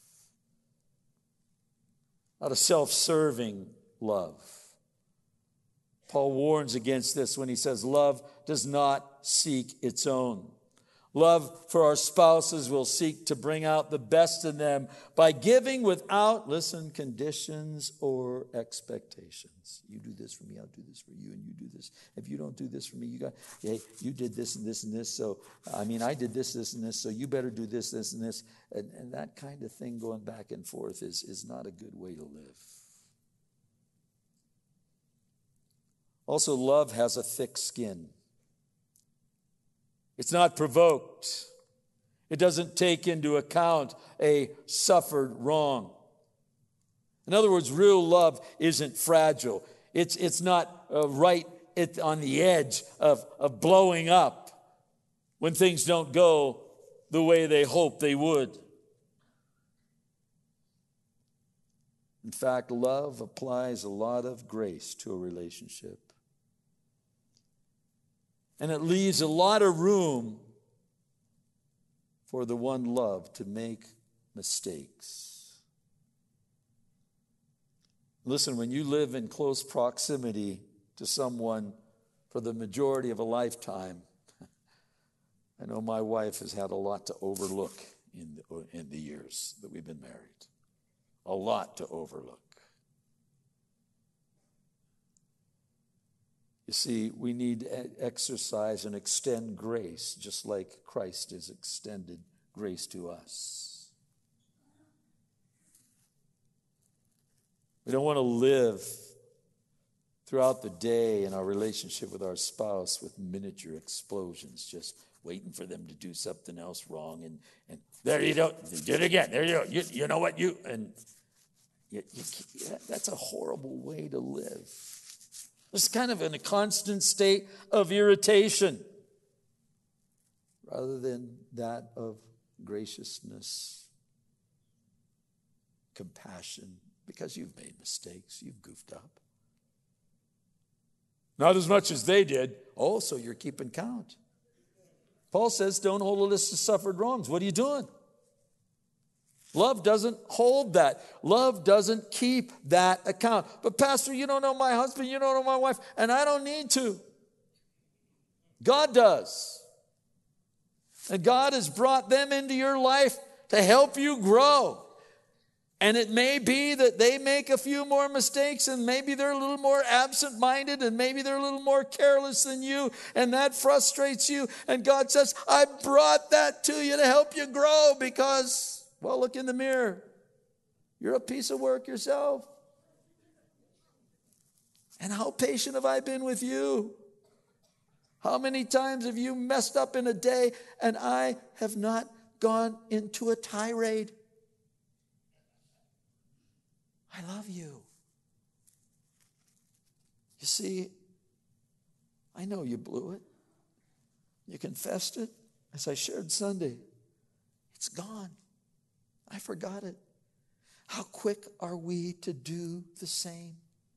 S1: Not a self-serving love. Paul warns against this when he says, love does not seek its own. Love for our spouses will seek to bring out the best in them by giving without, listen, conditions or expectations. You do this for me, I'll do this for you, and you do this. If you don't do this for me, you got, hey, you did this and this and this, so, I mean, I did this, this, and this, so you better do this, this, and this. And, and that kind of thing going back and forth is, is not a good way to live. Also, love has a thick skin. It's not provoked. It doesn't take into account a suffered wrong. In other words, real love isn't fragile. It's, it's not uh, right at, on the edge of, of blowing up when things don't go the way they hope they would. In fact, love applies a lot of grace to a relationship. And it leaves a lot of room for the one loved to make mistakes. Listen, when you live in close proximity to someone for the majority of a lifetime, I know my wife has had a lot to overlook in the, in the years that we've been married. A lot to overlook. You see, we need to exercise and extend grace just like Christ has extended grace to us. We don't want to live throughout the day in our relationship with our spouse with miniature explosions, just waiting for them to do something else wrong. And, and there you go, you did it again. There you go. You, you know what? You and you, you, that's a horrible way to live. It's kind of in a constant state of irritation rather than that of graciousness, compassion, because you've made mistakes, you've goofed up. Not as much as they did. Oh, so you're keeping count. Paul says, don't hold a list of suffered wrongs. What are you doing? Love doesn't hold that. Love doesn't keep that account. But Pastor, you don't know my husband, you don't know my wife, and I don't need to. God does. And God has brought them into your life to help you grow. And it may be that they make a few more mistakes, and maybe they're a little more absent-minded, and maybe they're a little more careless than you, and that frustrates you. And God says, I brought that to you to help you grow because, well, look in the mirror. You're a piece of work yourself. And how patient have I been with you? How many times have you messed up in a day and I have not gone into a tirade? I love you. You see, I know you blew it. You confessed it, as I shared Sunday. It's gone. I forgot it. How quick are we to do the same?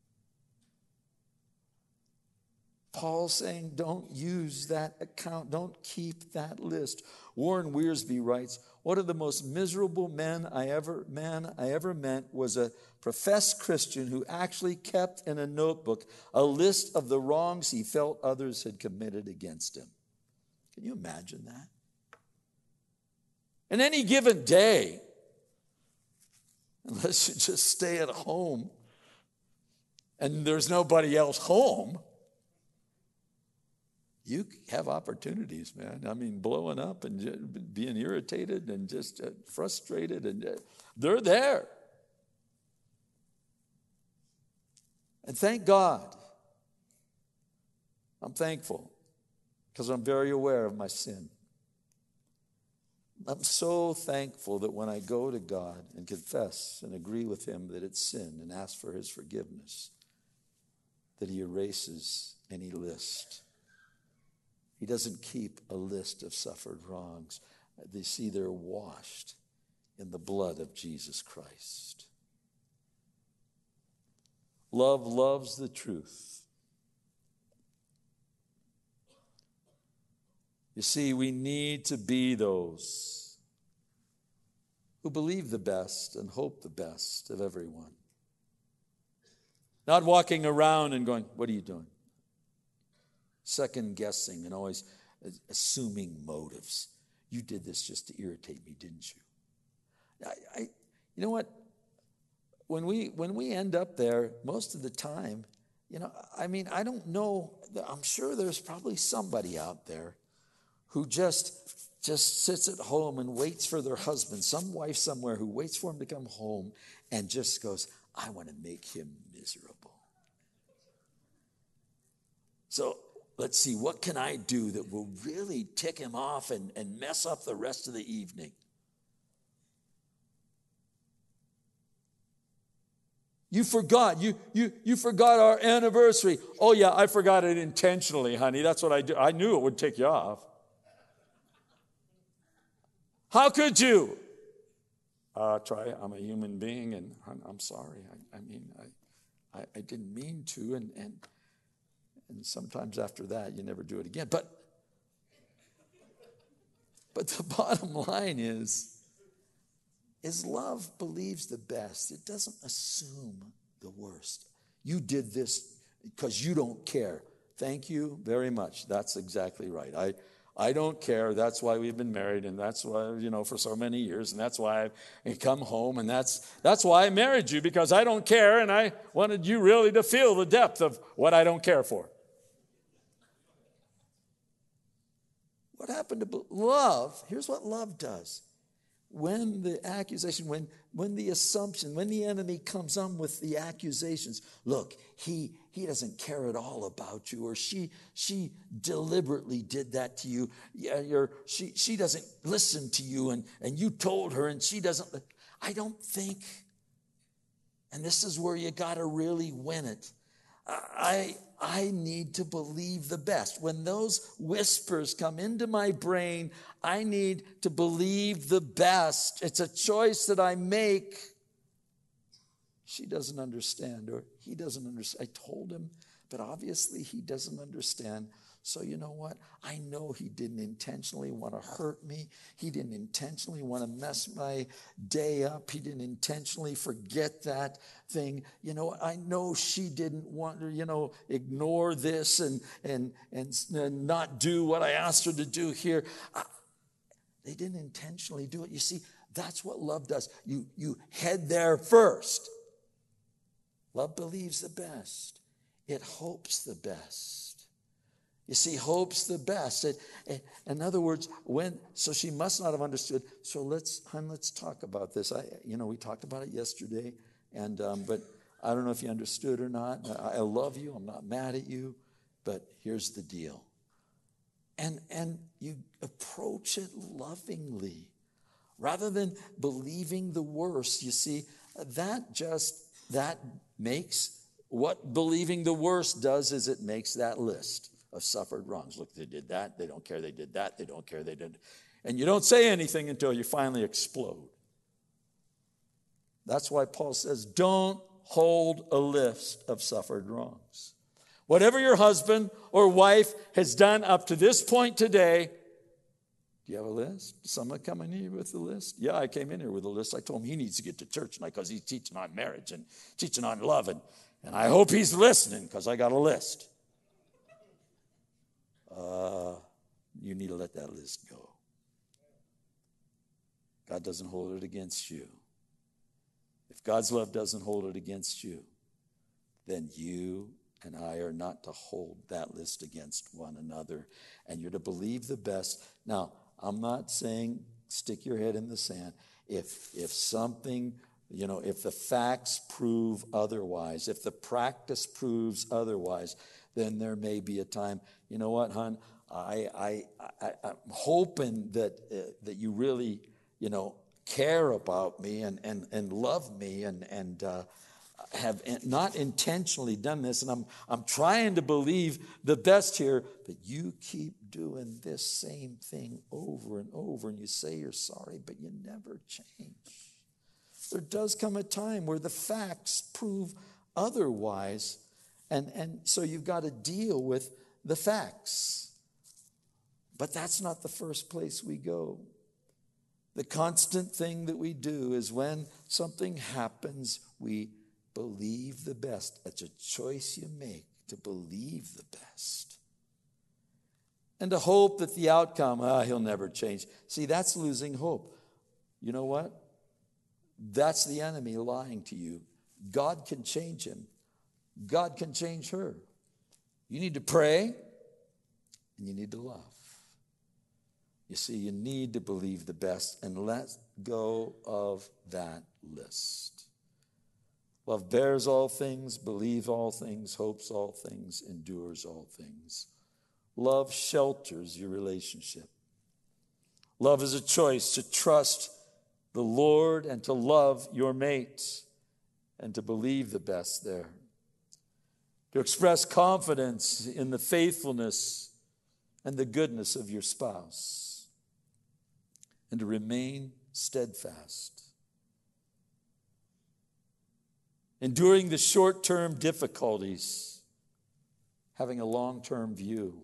S1: Paul's saying, don't use that account. Don't keep that list. Warren Wiersbe writes, one of the most miserable men I ever man I ever met was a professed Christian who actually kept in a notebook a list of the wrongs he felt others had committed against him. Can you imagine that? In any given day, unless you just stay at home and there's nobody else home, you have opportunities, man. I mean, blowing up and being irritated and just frustrated, and they're there. And thank God, I'm thankful because I'm very aware of my sin. I'm so thankful that when I go to God and confess and agree with him that it's sin and ask for his forgiveness, that he erases any list. He doesn't keep a list of suffered wrongs. They see they're washed in the blood of Jesus Christ. Love loves the truth. You see, we need to be those who believe the best and hope the best of everyone. Not walking around and going, what are you doing? Second guessing and always assuming motives. You did this just to irritate me, didn't you? I, I, you know what? When we when we end up there, most of the time, you know, I mean, I don't know. I'm sure there's probably somebody out there who just just sits at home and waits for their husband, some wife somewhere who waits for him to come home and just goes, I want to make him miserable. So let's see, what can I do that will really tick him off and, and mess up the rest of the evening? You forgot. You, you, you forgot our anniversary. Oh, yeah, I forgot it intentionally, honey. That's what I do. I knew it would tick you off. How could you? Uh, try. I'm a human being, and I'm, I'm sorry. I, I mean, I, I, I didn't mean to, and, and and sometimes after that, you never do it again. But, but the bottom line is, is love believes the best. It doesn't assume the worst. You did this because you don't care. Thank you very much. That's exactly right. I I don't care. That's why we've been married, and that's why, you know, for so many years, and that's why I come home, and that's that's why I married you, because I don't care, and I wanted you really to feel the depth of what I don't care for. What happened to love? Here's what love does. When the accusation, when, when the assumption, when the enemy comes on with the accusations, look, he he doesn't care at all about you, or she she deliberately did that to you. Yeah, you're, she she doesn't listen to you, and, and you told her, and she doesn't. I don't think, and this is where you got to really win it. I I need to believe the best. When those whispers come into my brain, I need to believe the best. It's a choice that I make. She doesn't understand, or he doesn't understand. I told him, but obviously he doesn't understand. So you know what? I know he didn't intentionally want to hurt me. He didn't intentionally want to mess my day up. He didn't intentionally forget that thing. You know, I know she didn't want to, you know, ignore this and and and, and not do what I asked her to do here. I, they didn't intentionally do it. You see, that's what love does. You you head there first. Love believes the best. It hopes the best. You see, hope's the best. It, it, in other words, when so she must not have understood. So let's, hon, let's talk about this. I, you know, we talked about it yesterday, and um, but I don't know if you understood or not. I, I love you. I'm not mad at you, but here's the deal. And and you approach it lovingly, rather than believing the worst. You see, that just that makes what believing the worst does is it makes that list of suffered wrongs. Look, they did that. They don't care they did that. They don't care they did. And you don't say anything until you finally explode. That's why Paul says, don't hold a list of suffered wrongs. Whatever your husband or wife has done up to this point today, do you have a list? Someone come in here with a list? Yeah, I came in here with a list. I told him he needs to get to church tonight because he's teaching on marriage and teaching on love. And, and I hope he's listening because I got a list. Uh, you need to let that list go. God doesn't hold it against you. If God's love doesn't hold it against you, then you and I are not to hold that list against one another. And you're to believe the best. Now, I'm not saying stick your head in the sand. If, if something, you know, if the facts prove otherwise, if the practice proves otherwise, then there may be a time, you know what, hon, I, I, I, I'm hoping that uh, that you really, you know, care about me and, and, and love me and, and uh, have not intentionally done this, and I'm, I'm trying to believe the best here, but you keep doing this same thing over and over, and you say you're sorry, but you never change. There does come a time where the facts prove otherwise, and, and so you've got to deal with the facts. But that's not the first place we go. The constant thing that we do is when something happens, we believe the best. It's a choice you make to believe the best. And to hope that the outcome, ah, he'll never change. See, that's losing hope. You know what? That's the enemy lying to you. God can change him. God can change her. You need to pray and you need to love. You see, you need to believe the best and let go of that list. Love bears all things, believes all things, hopes all things, endures all things. Love shelters your relationship. Love is a choice to trust the Lord and to love your mate and to believe the best there. To express confidence in the faithfulness and the goodness of your spouse. And to remain steadfast. Enduring the short-term difficulties having a long-term view.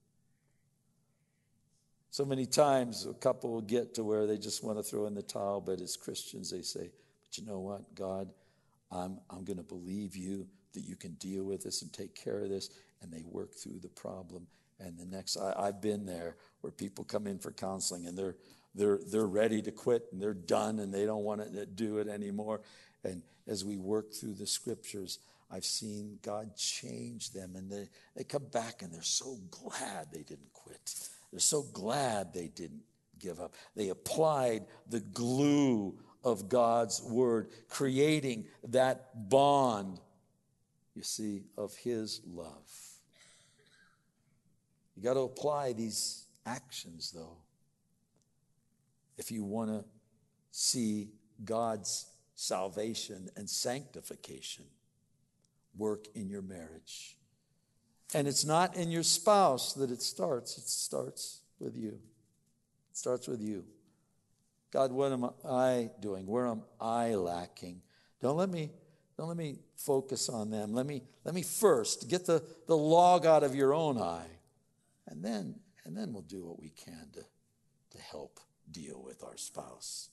S1: So many times a couple will get to where they just want to throw in the towel, but as Christians they say, but you know what, God, I'm, I'm going to believe you that you can deal with this and take care of this, and they work through the problem. And the next, I, I've been there where people come in for counseling and they're they're they're ready to quit and they're done and they don't want to do it anymore. And as we work through the scriptures, I've seen God change them, and they, they come back and they're so glad they didn't quit. They're so glad they didn't give up. They applied the glue of God's word, creating that bond, you see, of his love. You got to apply these actions, though, if you want to see God's salvation and sanctification work in your marriage. And it's not in your spouse that it starts. It starts with you. It starts with you. God, what am I doing? Where am I lacking? Don't let me, don't let me focus on them. Let me, let me first get the, the log out of your own eye. And then, and then we'll do what we can to, to help deal with our spouse.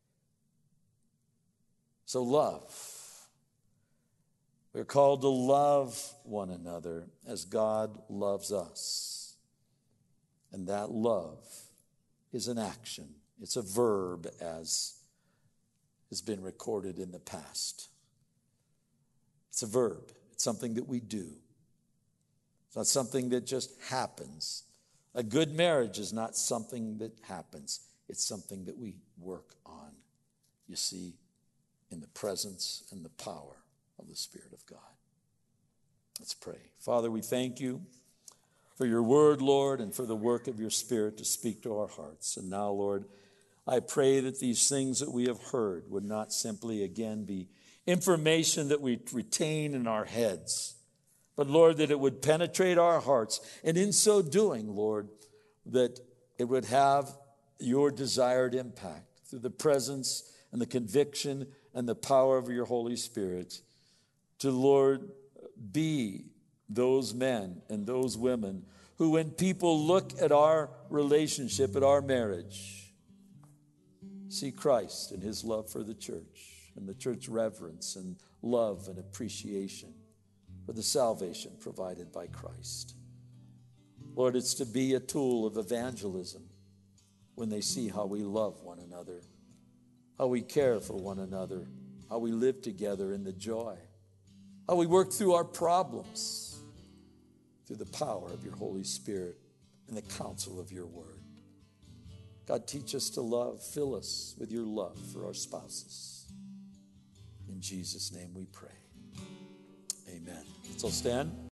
S1: So love. We're called to love one another as God loves us. And that love is an action. It's a verb, as has been recorded in the past. It's a verb. It's something that we do. It's not something that just happens. A good marriage is not something that happens. It's something that we work on, you see, in the presence and the power of the Spirit of God. Let's pray. Father, we thank you for your word, Lord, and for the work of your Spirit to speak to our hearts. And now, Lord, I pray that these things that we have heard would not simply, again, be information that we retain in our heads, but, Lord, that it would penetrate our hearts. And in so doing, Lord, that it would have your desired impact through the presence and the conviction and the power of your Holy Spirit to, Lord, be those men and those women who, when people look at our relationship, at our marriage, see Christ and his love for the church and the church reverence and love and appreciation for the salvation provided by Christ. Lord, it's to be a tool of evangelism when they see how we love one another, how we care for one another, how we live together in the joy, how we work through our problems through the power of your Holy Spirit and the counsel of your word. God, teach us to love. Fill us with your love for our spouses. In Jesus' name we pray. Amen. So stand.